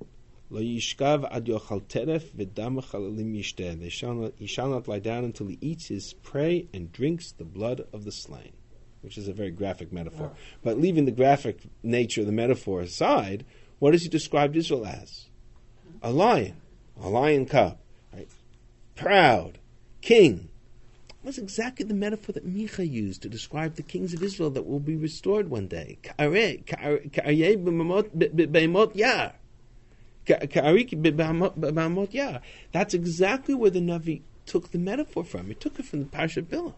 Speaker 1: Lo yishkav ad yochal teref v'dam chalalim yishteh. They shall not, he shall not lie down until he eats his prey and drinks the blood of the slain, which is a very graphic metaphor.
Speaker 2: Oh.
Speaker 1: But leaving the graphic nature of the metaphor aside, what has he described Israel as? A lion, a lion cub, right? Proud, king. That's exactly the metaphor that Micha used to describe the kings of Israel that will be restored one day. Ka'areh, ka'aryeh b'mot yar. Ka'arik yar. That's exactly where the Navi took the metaphor from. He took it from the Parsha Bilam.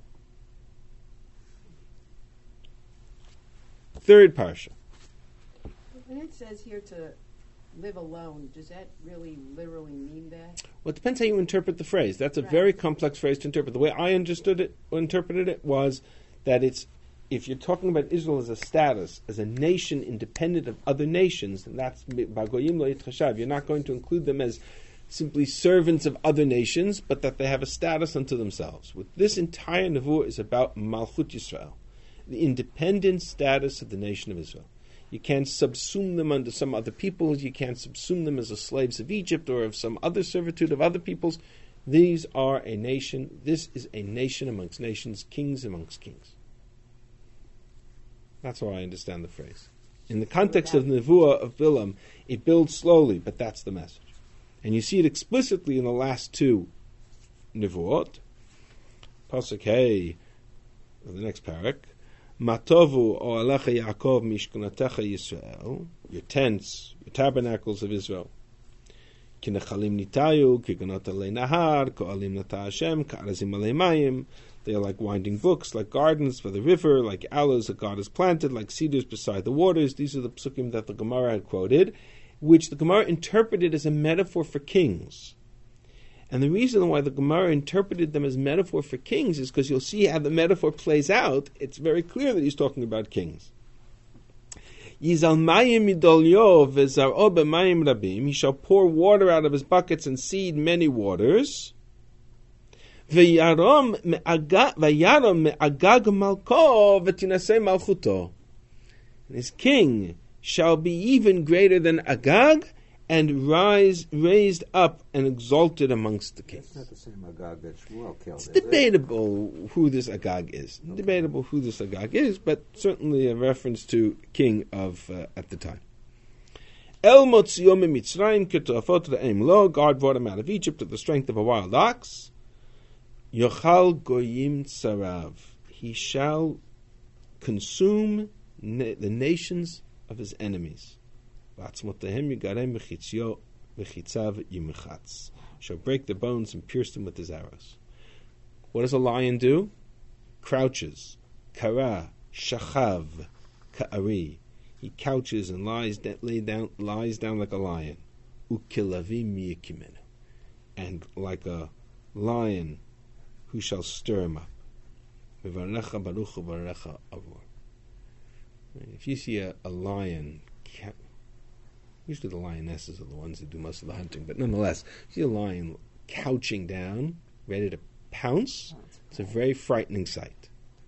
Speaker 1: Third Parsha.
Speaker 3: When it says here to live alone, does that really literally mean that?
Speaker 1: Well, it depends how you interpret the phrase. That's a
Speaker 3: Right.
Speaker 1: very complex phrase to interpret. The way I understood it, or interpreted it, was that it's, if you're talking about Israel as a status, as a nation independent of other nations, then that's Bagoyim lo yitchashav. You're not going to include them as simply servants of other nations, but that they have a status unto themselves. With this entire nevuah is about Malchut Yisrael, the independent status of the nation of Israel. You can't subsume them under some other peoples. You can't subsume them as the slaves of Egypt or of some other servitude of other peoples. These are a nation. This is a nation amongst nations, kings amongst kings. That's how I understand the phrase. In the context of the Nevuah of Bilam, it builds slowly, but that's the message. And you see it explicitly in the last two Nevuot. Pasuk Hey, the next parak. Matovu o'alecha Yaakov mishkunatecha Yisrael, your tents, your tabernacles of Israel. Kinechalim nitayu, kigonot alei nahar, ko'alim nata Hashem, ka'arazim alei mayim. They are like winding brooks, like gardens for the river, like aloes that God has planted, like cedars beside the waters. These are the psukim that the Gemara had quoted, which the Gemara interpreted as a metaphor for kings. And the reason why the Gemara interpreted them as metaphor for kings is because you'll see how the metaphor plays out. It's very clear that he's talking about kings. Yizal mayim midolyo v'zar'o b'mayim rabim. He shall pour water out of his buckets and seed many waters. V'yarom me'agag malko v'tinasei malchuto. And his king shall be even greater than Agag, and rise, raised up and exalted amongst the kings.
Speaker 5: It's not the same Agag that Shmuel killed.
Speaker 1: It's
Speaker 5: is it?
Speaker 1: debatable who this Agag is.
Speaker 5: Okay.
Speaker 1: Debatable who this Agag is, but certainly a reference to king of uh, at the time. El motzio mitzrayim ketofot re'em lo. God brought him out of Egypt at the strength of a wild ox. Yochal goyim tsarav. He shall consume na- the nations of his enemies. Shall break the bones and pierce them with his arrows. What does a lion do? Crouches. Kara, shachav, ka'ari. He couches and lies, da- lay down, lies down like a lion. Ukilavim miyakimenu. And like a lion who shall stir him up. Vivarecha baruch uvarecha avor. If you see a, a lion, usually the lionesses are the ones that do most of the hunting, but nonetheless, you see a lion couching down, ready to pounce. It's a very frightening sight.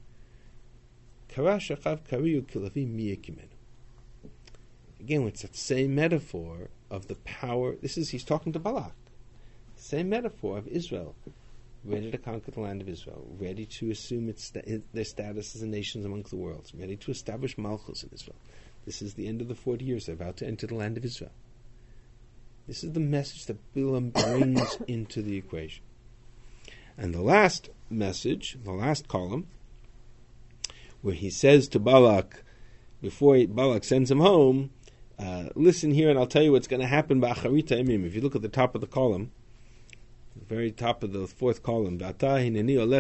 Speaker 1: Again, it's that same metaphor of the power. This is, he's talking to Balak. Same metaphor of Israel, ready to conquer the land of Israel, ready to assume its their status as a nation amongst the worlds, ready to establish Malchus in Israel. This is the end of the forty years. They're about to enter the land of Israel. This is the message that Bilam brings into the equation. And the last message, the last column, where he says to Balak, before he, Balak sends him home, uh, listen here and I'll tell you what's going to happen by Acharit Ha'yamim. If you look at the top of the column, the very top of the fourth column, listen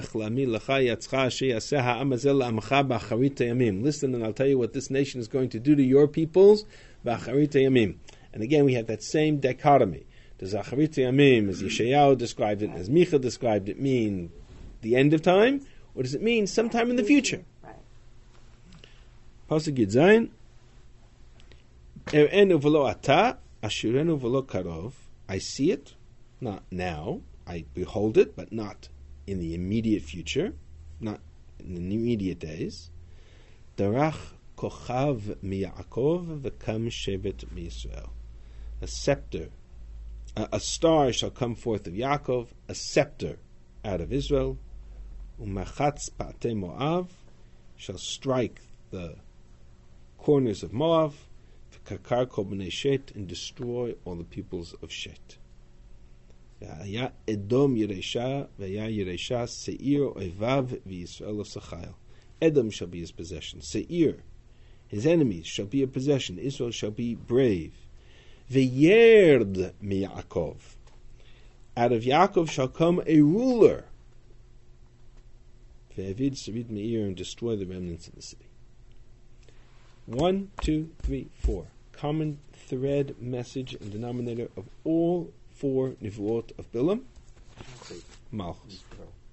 Speaker 1: and I'll tell you what this nation is going to do to your peoples. And again, we have that same dichotomy. Does Acharit Yamim, as Yeshayahu described it, as Micha described it, mean the end of time? Or does it mean sometime in the future?
Speaker 2: Right.
Speaker 1: Pasuk Yud Zayin. Er'enu v'lo ata, ashurenu v'lo karov. I see it, not now. I behold it, but not in the immediate future, not in the immediate days. Darach kochav miYaakov v'kam shevet miYisrael. A scepter A, a star shall come forth of Yaakov, a scepter out of Israel. Umachatz pa'atei Moav shall strike the corners of Moab, v'kakar kol b'nei Shet, and destroy all the peoples of Shet. V'haya Edom Yeresha, v'haya Yeresha Seir oivav v'Yisrael osachayil. Edom shall be his possession. Seir, his enemies, shall be a possession. Israel shall be brave. V'yerd miYaakov. Out of Yaakov shall come a ruler. V'avid sarid meir, and destroy the remnants of the city. One, two, three, four. Common thread, message, and denominator of all four nivuot of Bilam. Malchus.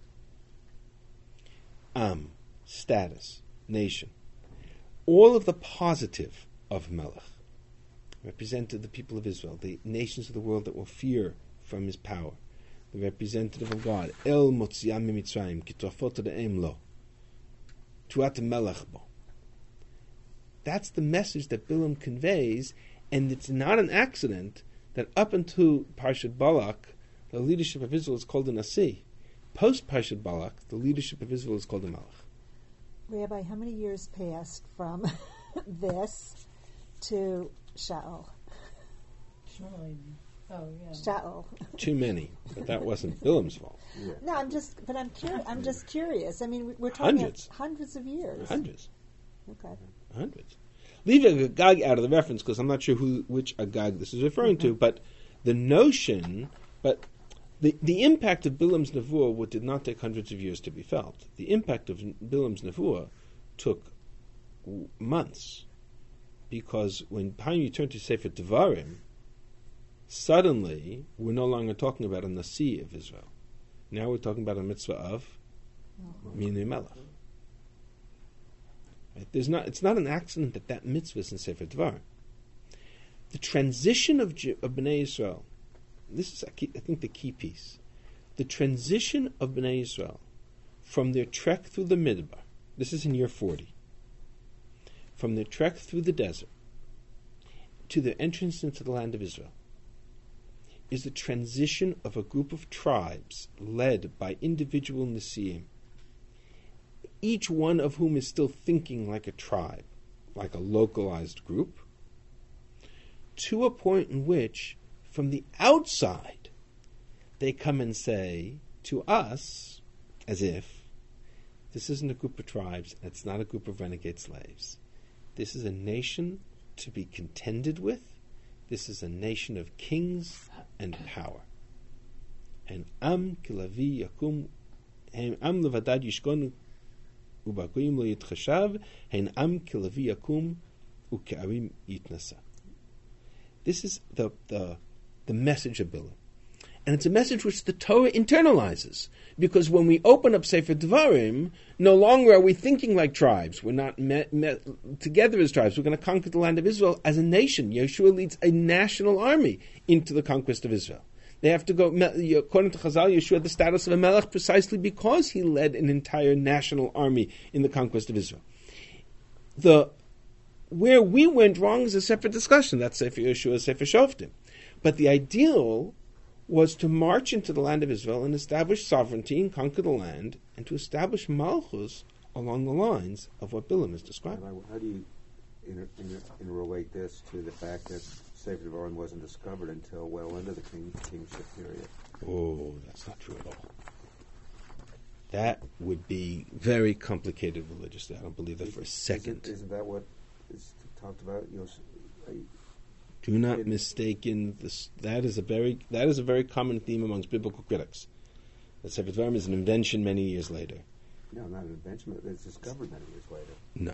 Speaker 1: Am, status, nation. All of the positive of Melech represented the people of Israel, the nations of the world that will fear from his power. The representative of God. El motziam mitzrayim kitofot re'em lo. Tuat melech bo. That's the message that Bilam conveys, and it's not an accident that up until Parshat Balak, the leadership of Israel is called a Nasi. Post Parshat Balak, the leadership of Israel is called a Melech.
Speaker 2: Rabbi, how many years passed from this to Shaul?
Speaker 4: Surely. Oh, yeah.
Speaker 2: Shaul.
Speaker 1: Too many, but that wasn't Bilam's fault.
Speaker 5: Yeah.
Speaker 2: No, I'm just, but I'm curious. I'm just curious. I mean, we- we're talking
Speaker 1: Hundreds.
Speaker 2: about hundreds of years.
Speaker 1: Hundreds.
Speaker 2: Okay.
Speaker 1: Hundreds. Leave Agag out of the reference because I'm not sure who which Agag this is referring to, but the notion, but the the impact of Bilam's nevuah would, did not take hundreds of years to be felt. The impact of Bilam's nevuah took w- months, because when time you turn to Sefer Devarim, suddenly we're no longer talking about a Nasi of Israel. Now we're talking about a mitzvah of Minei Melech. Right? There's not. It's not an accident that that mitzvah is in Sefer Devarim. The transition of, Ju- of Bnei Yisrael. This is, I think, the key piece. The transition of Bnei Yisrael from their trek through the Midbar. This is in year forty. From their trek through the desert to their entrance into the land of Israel is the transition of a group of tribes led by individual Nesiim, each one of whom is still thinking like a tribe, like a localized group, to a point in which, from the outside, they come and say to us, as if, this isn't a group of tribes, and it's not a group of renegade slaves. This is a nation to be contended with. This is a nation of kings and power. And am kilavi yakum, am levadad yishkon ubagoyim lo yitchashav, and am kilavi yakum uke'arim yitnasa. This is the, the the message of Bilam. And it's a message which the Torah internalizes. Because when we open up Sefer Devarim, no longer are we thinking like tribes. We're not met, met together as tribes. We're going to conquer the land of Israel as a nation. Yeshua leads a national army into the conquest of Israel. They have to go, according to Chazal, Yeshua had the status of a melech precisely because he led an entire national army in the conquest of Israel. The Where we went wrong is a separate discussion. That's Sefer Yeshua, Sefer Shoftim. But the ideal was to march into the land of Israel and establish sovereignty and conquer the land, and to establish Malchus along the lines of what Bilam is describing.
Speaker 5: Rabbi, how do you inter- inter- interrelate this to the fact that Sefer Devarim wasn't discovered until well into the king- kingship period?
Speaker 1: Oh, that's not true at all. That would be very complicated religiously. I don't believe that for a second.
Speaker 5: Isn't, isn't that what is talked about? You know, s- uh,
Speaker 1: Do not mistake in this. That is a very that is a very common theme amongst biblical critics. That Sefer Devarim is an invention many years later.
Speaker 5: no, not an invention, but it's discovered many years later.
Speaker 1: No.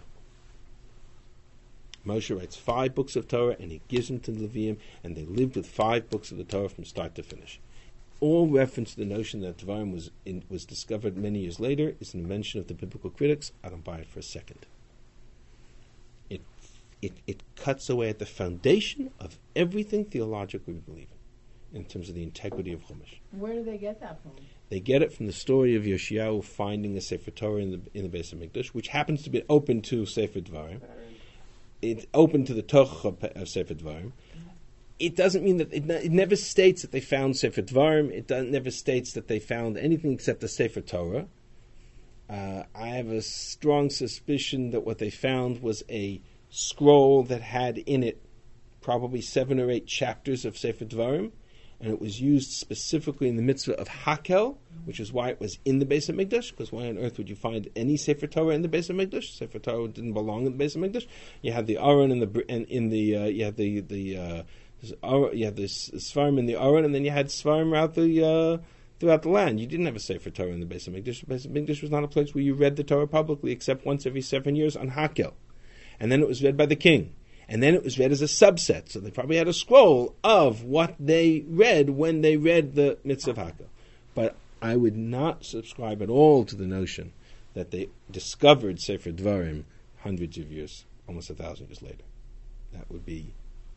Speaker 1: Moshe writes five books of Torah, and he gives them to the Levium, and they lived with five books of the Torah from start to finish. All reference to the notion that Devarim was in, was discovered many years later is an invention of the biblical critics. I don't buy it for a second. It it it cuts away at the foundation of everything theologically we believe in, in terms of the integrity of Chumash.
Speaker 4: Where do they get that from?
Speaker 1: They get it from the story of Yoshiyahu finding a Sefer Torah in the in the Beis Hamikdash, which happens to be open to Sefer Devarim. It's open to the Toch of, of Sefer Devarim. it doesn't mean that, it, ne- it never states that they found Sefer Dvarim, it do- never states that they found anything except the Sefer Torah. Uh, I have a strong suspicion that what they found was a scroll that had in it probably seven or eight chapters of Sefer Dvarim, and it was used specifically in the mitzvah of Hakel, which is why it was in the Beis HaMikdash, because why on earth would you find any Sefer Torah in the Beis HaMikdash? Sefer Torah didn't belong in the Beis HaMikdash. You had the Aron and the and in the uh, you had the the uh, you had the Svarim in the Aron, and then you had Svarim throughout the uh, throughout the land. You didn't have a Sefer Torah in the Beis HaMikdash. The Beis HaMikdash was not a place where you read the Torah publicly, except once every seven years on Hakel, and then it was read by the king. And then it was read as a subset. So they probably had a scroll of what they read when they read the mitzvah of Hakel. But I would not subscribe at all to the notion that they discovered Sefer Dvarim hundreds of years, almost a thousand years later. That would be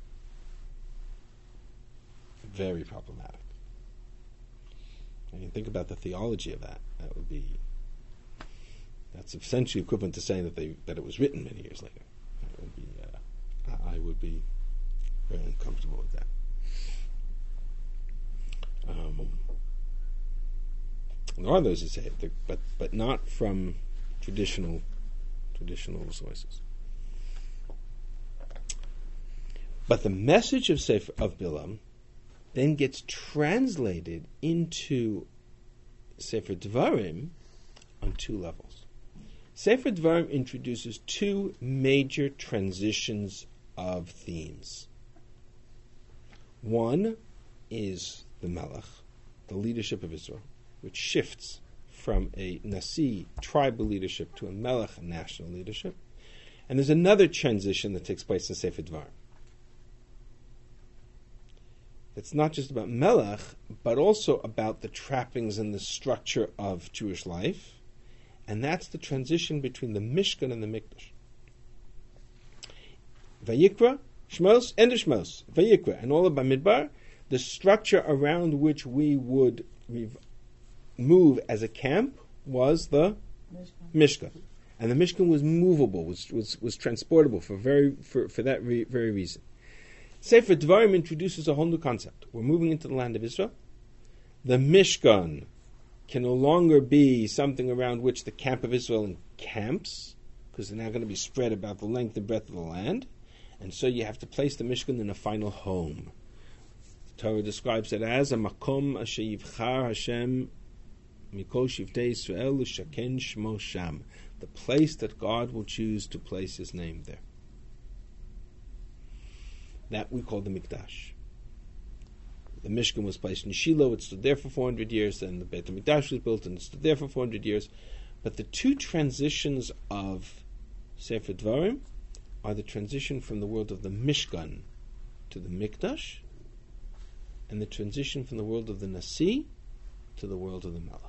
Speaker 1: very problematic. And you think about the theology of that, that would be, that's essentially equivalent to saying that they that it was written many years later. That would be, uh, I would be very uncomfortable with that. Um, there are those who say it, but but not from traditional traditional sources. But the message of Sefer of Bilam then gets translated into Sefer Dvarim on two levels. Sefer Dvarim introduces two major transitions of themes. One is the Melech, the leadership of Israel, which shifts from a Nasi tribal leadership to a Melech national leadership. And there's another transition that takes place in Sefer Dvarim. It's not just about Melech, but also about the trappings and the structure of Jewish life. And that's the transition between the Mishkan and the Mikdash. Vayikra, Shmos, and the Shmos. Vayikra, and all of Bamidbar, the structure around which we would rev- move as a camp was the Mishkan. Mishkan. And the Mishkan was movable, was was, was transportable for very for, for that re- very reason. Sefer Dvarim introduces a whole new concept. We're moving into the land of Israel. The Mishkan can no longer be something around which the camp of Israel encamps, because they're now going to be spread about the length and breadth of the land. And so you have to place the Mishkan in a final home. The Torah describes it as a makom asher yivchar Hashem mikol shivtei Yisrael l'shaken shmo sham, the place that God will choose to place His name there. That we call the Mikdash. The Mishkan was placed in Shiloh, it stood there for four hundred years, then the Beit HaMikdash was built and it stood there for four hundred years. But the two transitions of Sefer Dvarim are the transition from the world of the Mishkan to the Mikdash, and the transition from the world of the Nasi to the world of the Melech.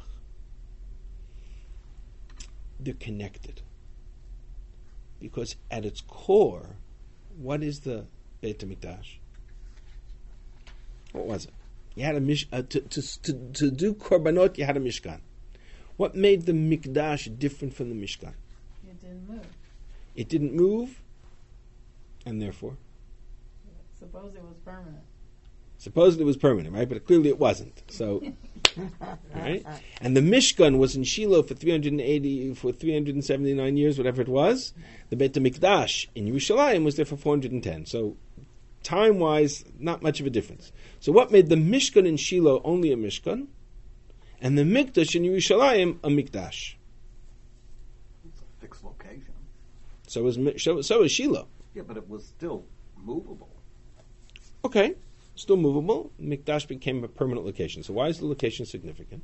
Speaker 1: They're connected. Because at its core, what is the Beit HaMikdash? What was it? You had a mish, uh, to, to, to, to do korbanot, you had a Mishkan. What made the Mikdash different from the Mishkan?
Speaker 4: It didn't move.
Speaker 1: It didn't move, and therefore?
Speaker 4: Suppose it was permanent.
Speaker 1: Supposedly it was permanent, right? But clearly it wasn't. So, right? And the Mishkan was in Shiloh for three hundred eighty, for three hundred seventy-nine years, whatever it was. The Beit HaMikdash in Yerushalayim was there for four hundred ten. So, time-wise, not much of a difference. So what made the Mishkan in Shiloh only a Mishkan, and the Mikdash in Yerushalayim a Mikdash?
Speaker 6: It's a fixed location.
Speaker 1: So was so, so was Shiloh.
Speaker 6: Yeah, but it was still movable.
Speaker 1: Okay, still movable. Mikdash became a permanent location. So why is the location significant?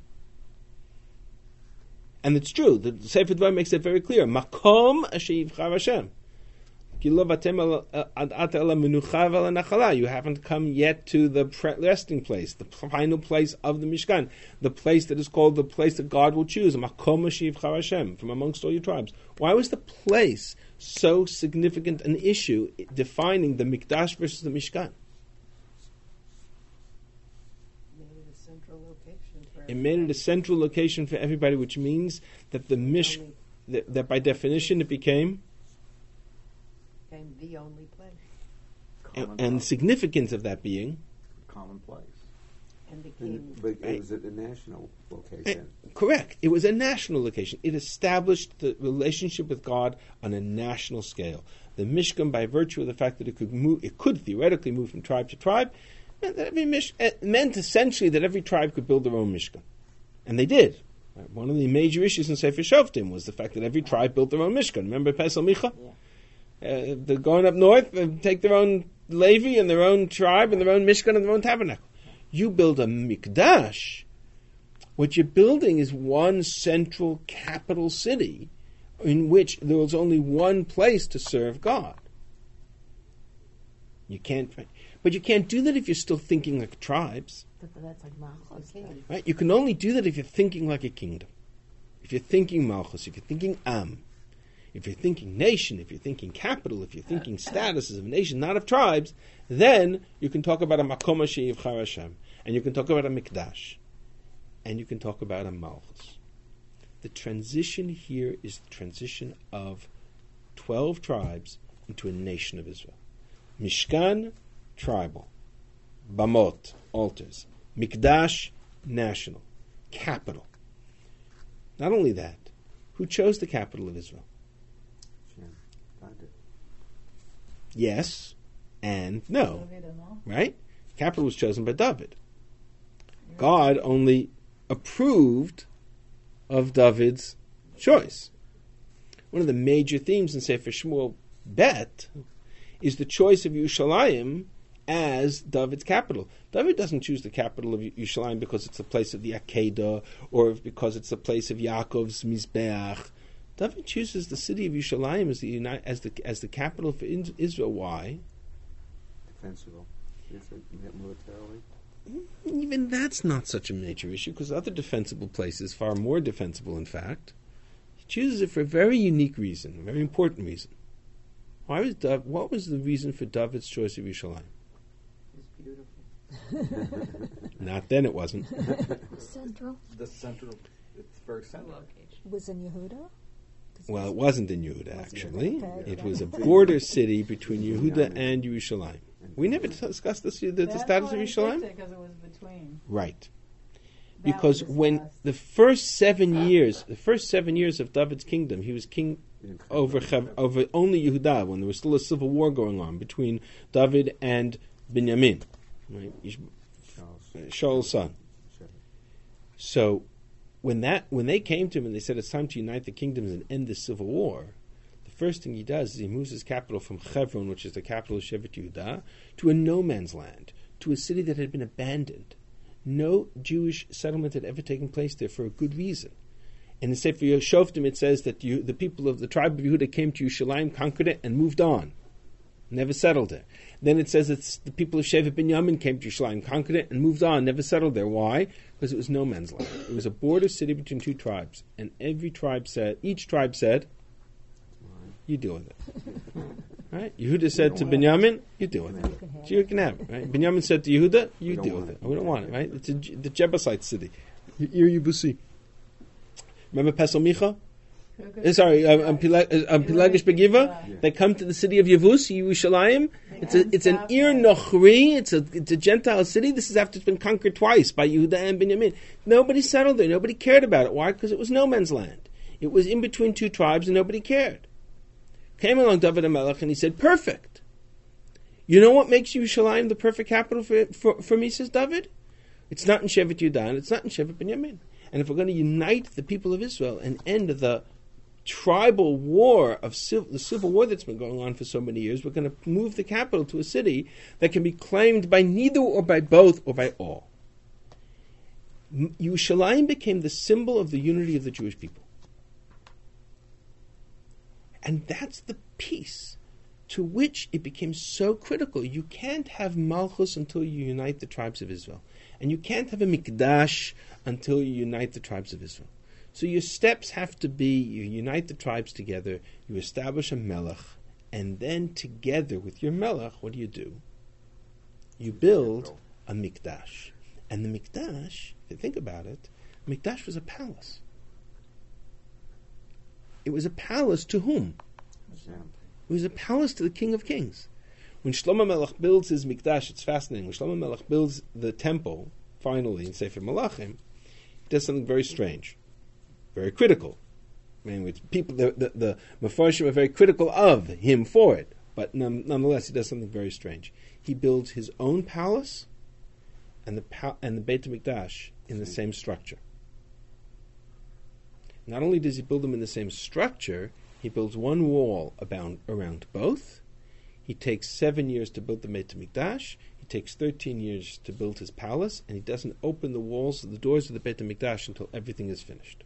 Speaker 1: And it's true. The Sefer Dvarim makes it very clear. Makom asher yivchar Hashem. You haven't come yet to the resting place, the final place of the Mishkan, the place that is called the place that God will choose, Makom asher yivchar Hashem, from amongst all your tribes. Why was the place so significant an issue defining the Mikdash versus the Mishkan? It made it a central location for everybody, which means that the Mish, that, that by definition it became
Speaker 3: became the only place.
Speaker 1: and,
Speaker 6: Common
Speaker 1: and the
Speaker 6: place.
Speaker 1: significance of that being
Speaker 6: Commonplace.
Speaker 3: And the
Speaker 5: And-
Speaker 3: king.
Speaker 5: But
Speaker 1: Right.
Speaker 5: it was at a national
Speaker 1: Eh,
Speaker 5: location.
Speaker 1: correct. It was a national location. It established the relationship with God on a national scale. The Mishkan, by virtue of the fact that it could move, it could theoretically move from tribe to tribe, meant that every Mish, it meant essentially that every tribe could build their own Mishkan, and they did. Right? One of the major issues in Sefer Shoftim was the fact that every tribe built their own Mishkan. Remember Pesel Micha?
Speaker 3: Yeah.
Speaker 1: Uh, they're going up north, they take their own Levi and their own tribe and their own Mishkan and their own tabernacle. You build a Mikdash, what you're building is one central capital city in which there was only one place to serve God. You can't, but you can't do that if you're still thinking like tribes,
Speaker 2: But that's like Malchus.
Speaker 3: The king.
Speaker 1: right? You can only do that if you're thinking like a kingdom. If you're thinking Malchus, if you're thinking Am, if you're thinking nation, if you're thinking capital, if you're thinking statuses of a nation, not of tribes, then you can talk about a Makom Sheyivchar Hashem, and you can talk about a Mikdash, and you can talk about a Malchus. The transition here is the transition of twelve tribes into a nation of Israel. Mishkan, tribal. Bamot, altars. Mikdash, national. Capital. Not only that, who chose the capital of Israel?
Speaker 5: Shem, David.
Speaker 1: Yes and no,
Speaker 4: David and all.
Speaker 1: right? Capital was chosen by David. God only approved of David's choice. One of the major themes in Sefer Shmuel Bet is the choice of Yerushalayim as David's capital. David doesn't choose the capital of Yerushalayim because it's the place of the Akedah or because it's the place of Yaakov's Mizbeach. David chooses the city of Yerushalayim as the uni- as the as the capital for in- Israel. Why?
Speaker 5: Defensible. Is it militarily?
Speaker 1: Even that's not such a major issue because other defensible places, far more defensible, in fact. He chooses it for a very unique reason, a very important reason. Why was Dav- what was the reason for David's choice of Yerushalayim?
Speaker 3: It's beautiful.
Speaker 1: Not then, it wasn't.
Speaker 2: Central
Speaker 6: The center, it's very central.
Speaker 2: was in Yehuda.
Speaker 1: Well, it wasn't in Yehuda, actually.
Speaker 2: Okay.
Speaker 1: It was a border city between Yehuda and Yerushalayim. We never discussed this, the, the
Speaker 4: That's
Speaker 1: status
Speaker 4: why
Speaker 1: of
Speaker 4: I
Speaker 1: Yerushalayim?
Speaker 4: picked it, 'cause it was between.
Speaker 1: Right.
Speaker 4: That
Speaker 1: Because
Speaker 4: was
Speaker 1: when
Speaker 4: discussed.
Speaker 1: the first seven years, the first seven years of David's kingdom, he was king over Chav- over only Yehuda when there was still a civil war going on between David and Binyamin, right? Ish-
Speaker 5: Charles.
Speaker 1: Shaul's son.
Speaker 5: Shepard.
Speaker 1: So when that when they came to him and they said it's time to unite the kingdoms and end this civil war, the first thing he does is he moves his capital from Hebron, which is the capital of Shevet Yehuda, to a no man's land, to a city that had been abandoned. No Jewish settlement had ever taken place there for a good reason. And in Sefer Shoftim it says that you, the people of the tribe of Yehuda came to Yerushalayim, conquered it, and moved on. Never settled there. Then it says it's the people of Shevet Binyamin came to Yerushalayim, conquered it, and moved on, never settled there. Why? Because it was no man's land. It was a border city between two tribes. And every tribe said, each tribe said, you deal with it. Right? Yehuda said to Binyamin, you deal with it. So you can have it. Right? Binyamin said to Yehuda, you
Speaker 5: don't
Speaker 1: deal
Speaker 5: want
Speaker 1: with it.
Speaker 5: it.
Speaker 1: We don't want it, right? It's a, the Jebusite city. Ir Yebusi. Remember Pesel Micha? Uh, Sorry, um, um, Pela- uh, um, Pelagish Begiva.
Speaker 5: Yeah.
Speaker 1: They come to the city of Yevus, Yerushalayim. It's a, it's an Ir Nochri. It's a, it's a Gentile city. This is after it's been conquered twice by Yehuda and Binyamin. Nobody settled there. Nobody cared about it. Why? Because it was no man's land. It was in between two tribes, and nobody cared. Came along David HaMelech, and he said, "Perfect. You know what makes Yerushalayim the perfect capital for, for for me?" Says David. It's not in Shevet Yehuda, and it's not in Shevet Binyamin. And if we're going to unite the people of Israel and end the tribal war of civ- the civil war that's been going on for so many years, we're going to move the capital to a city that can be claimed by neither or by both or by all. M- Yerushalayim became the symbol of the unity of the Jewish people. And that's the piece to which it became so critical. You can't have Malchus until you unite the tribes of Israel. And you can't have a Mikdash until you unite the tribes of Israel. So your steps have to be, you unite the tribes together, you establish a Melech, and then together with your Melech, what do you do? You build a Mikdash. And the Mikdash, if you think about it, Mikdash was a palace. It was a palace to whom?
Speaker 5: Shem.
Speaker 1: It was a palace to the King of Kings. When Shlomo Melech builds his Mikdash, it's fascinating. When Shlomo Melech builds the temple, finally, in Sefer Malachim, he does something very strange, very critical. I mean, which people, the, the, the Mefarshim are very critical of him for it, but none, nonetheless, he does something very strange. He builds his own palace and the pa- and the Beit HaMikdash in the same structure. Not only does he build them in the same structure, he builds one wall about, around both. He takes seven years to build the Beit HaMikdash. He takes thirteen years to build his palace, and he doesn't open the walls, the doors of the Beit HaMikdash until everything is finished.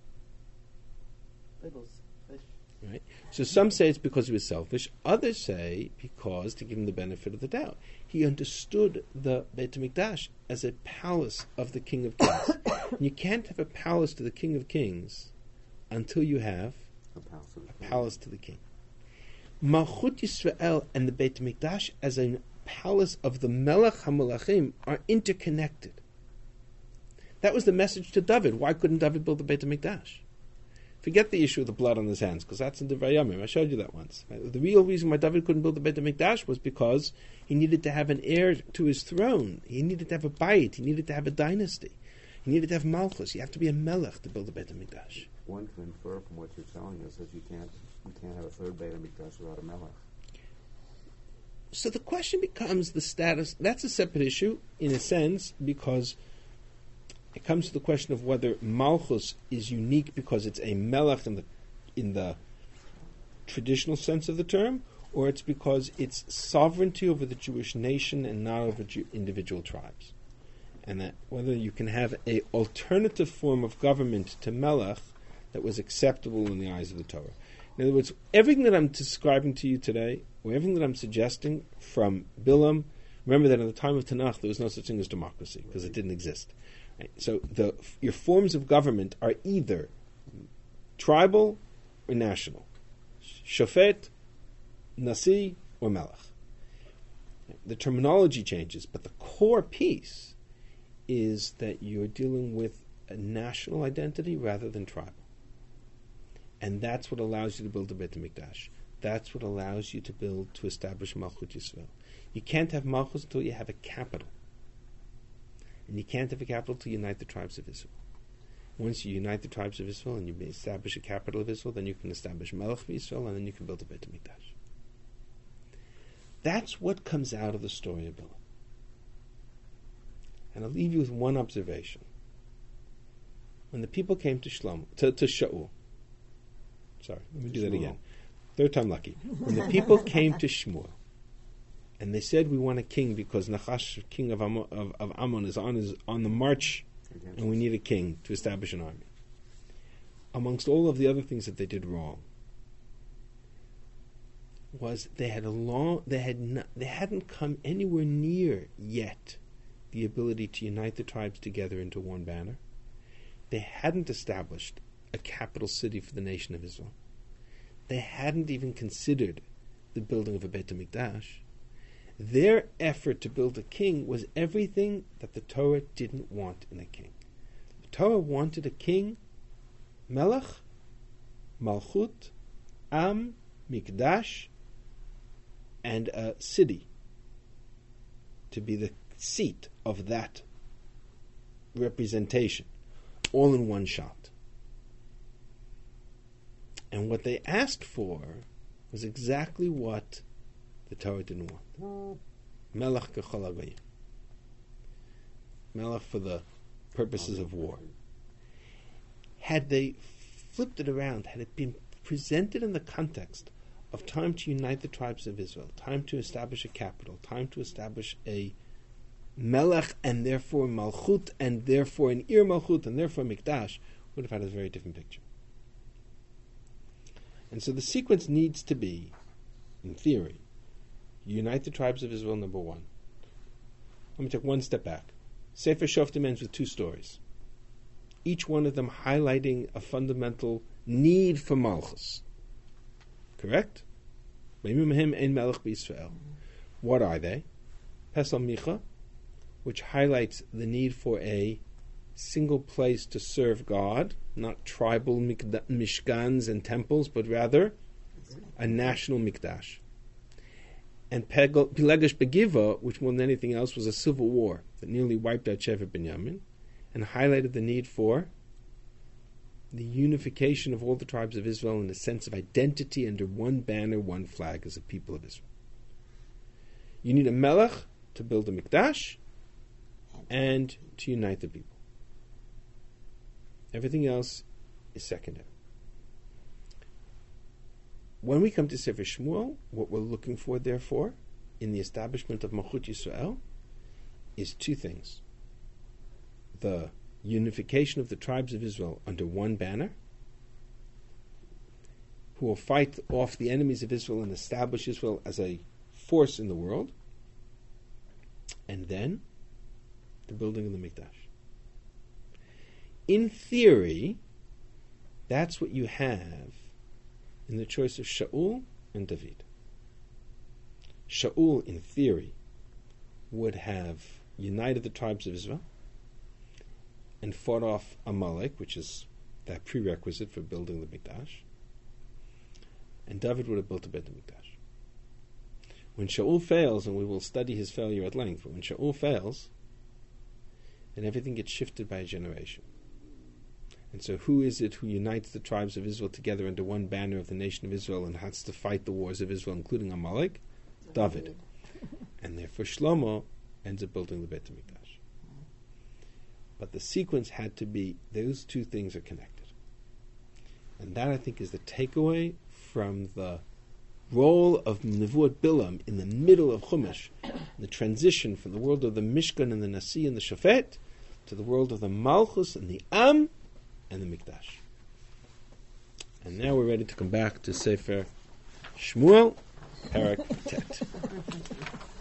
Speaker 1: Right? So some say it's because he was selfish. Others say because, to give him the benefit of the doubt, he understood the Beit HaMikdash as a palace of the King of Kings. And you can't have a palace to the King of Kings until you have
Speaker 5: A palace, of the
Speaker 1: a
Speaker 5: king.
Speaker 1: palace to the King. Malchut Yisrael and the Beit HaMikdash as a palace of the Melech HaMelachim are interconnected. That was the message to David. Why couldn't David build the Beit HaMikdash? Forget the issue of the blood on his hands, because that's in the Vayamim. I showed you that once. Right? The real reason why David couldn't build the Beit HaMikdash was because he needed to have an heir to his throne. He needed to have a bayit. He needed to have a dynasty. He needed to have malchus. You have to be a melech to build the Beit HaMikdash.
Speaker 5: One can infer from what you're telling us is you can't you can't have a third Beit HaMikdash without a melech.
Speaker 1: So the question becomes the status. That's a separate issue, in a sense, because it comes to the question of whether Malchus is unique because it's a melech in the in the traditional sense of the term, or it's because it's sovereignty over the Jewish nation and not over Jew, individual tribes. And that whether you can have an alternative form of government to melech that was acceptable in the eyes of the Torah. In other words, everything that I'm describing to you today, or everything that I'm suggesting from Bilam, remember that at the time of Tanakh there was no such thing as democracy, because it didn't exist. Right? So the your forms of government are either tribal or national. Shofet, Nasi, or Melech. The terminology changes, but the core piece is that you're dealing with a national identity rather than tribal. And that's what allows you to build the Beit HaMikdash. That's what allows you to build, to establish Malchut Yisrael. You can't have Malchus until you have a capital. And you can't have a capital to unite the tribes of Israel. Once you unite the tribes of Israel and you establish a capital of Israel, then you can establish Melech of Israel, and then you can build a Beit HaMikdash. That's what comes out of the story of Bilam. And I'll leave you with one observation. When the people came to Shlomo, to, to Shaul, sorry, let me do that
Speaker 5: Shmuel.
Speaker 1: again. Third time lucky. When the people came to Shmuel, and they said, we want a king because Nachash, king of Ammon, of, of Ammon, is on his, on the march,
Speaker 5: Against
Speaker 1: and we
Speaker 5: us.
Speaker 1: need a king to establish an army. Amongst all of the other things that they did wrong, was they had a long, they had not, they hadn't come anywhere near yet the ability to unite the tribes together into one banner. They hadn't established a capital city for the nation of Israel. They hadn't even considered the building of a Beit HaMikdash. Their effort to build a king was everything that the Torah didn't want in a king. The Torah wanted a king, Melech, Malchut, Am, Mikdash, and a city to be the seat of that representation, all in one shot. And what they asked for was exactly what the Torah didn't want. Melech kechol hagoyim. Melech for the purposes of war. Had they flipped it around, had it been presented in the context of time to unite the tribes of Israel, time to establish a capital, time to establish a Melech and therefore Malchut and therefore an Ir Malchut and therefore Mikdash, would have had a very different picture. And so the sequence needs to be, in theory, unite the tribes of Israel, number one. Let me take one step back. Sefer Shoftim ends with two stories, each one of them highlighting a fundamental need for Malchus. Correct? What are they? Pesel Micha, which highlights the need for a single place to serve God, not tribal mishkans and temples, but rather a national mikdash. and Pegel- Pilegesh Begiva, which more than anything else was a civil war that nearly wiped out Shevet Binyamin, and highlighted the need for the unification of all the tribes of Israel in a sense of identity under one banner, one flag as a people of Israel. You need a melech to build a mikdash and to unite the people. Everything else is secondary. When we come to Sefer Shmuel, what we're looking for, therefore, in the establishment of Malchut Yisrael, is two things. The unification of the tribes of Israel under one banner, who will fight off the enemies of Israel and establish Israel as a force in the world, and then the building of the Mikdash. In theory, that's what you have in the choice of Shaul and David. Shaul, in theory, would have united the tribes of Israel and fought off Amalek, which is that prerequisite for building the Mikdash. And David would have built a Beit HaMikdash. When Shaul fails, and we will study his failure at length, but when Shaul fails, then everything gets shifted by a generation. And so who is it who unites the tribes of Israel together under one banner of the nation of Israel and has to fight the wars of Israel, including Amalek? David. And therefore Shlomo ends up building the Beit HaMikdash. But the sequence had to be, those two things are connected. And that, I think, is the takeaway from the role of Nevuot Bilam in the middle of Chumash, the transition from the world of the Mishkan and the Nasi and the Shafet to the world of the Malchus and the Am and the Mikdash. And now we're ready to come back to Sefer Shmuel, Parak Tet.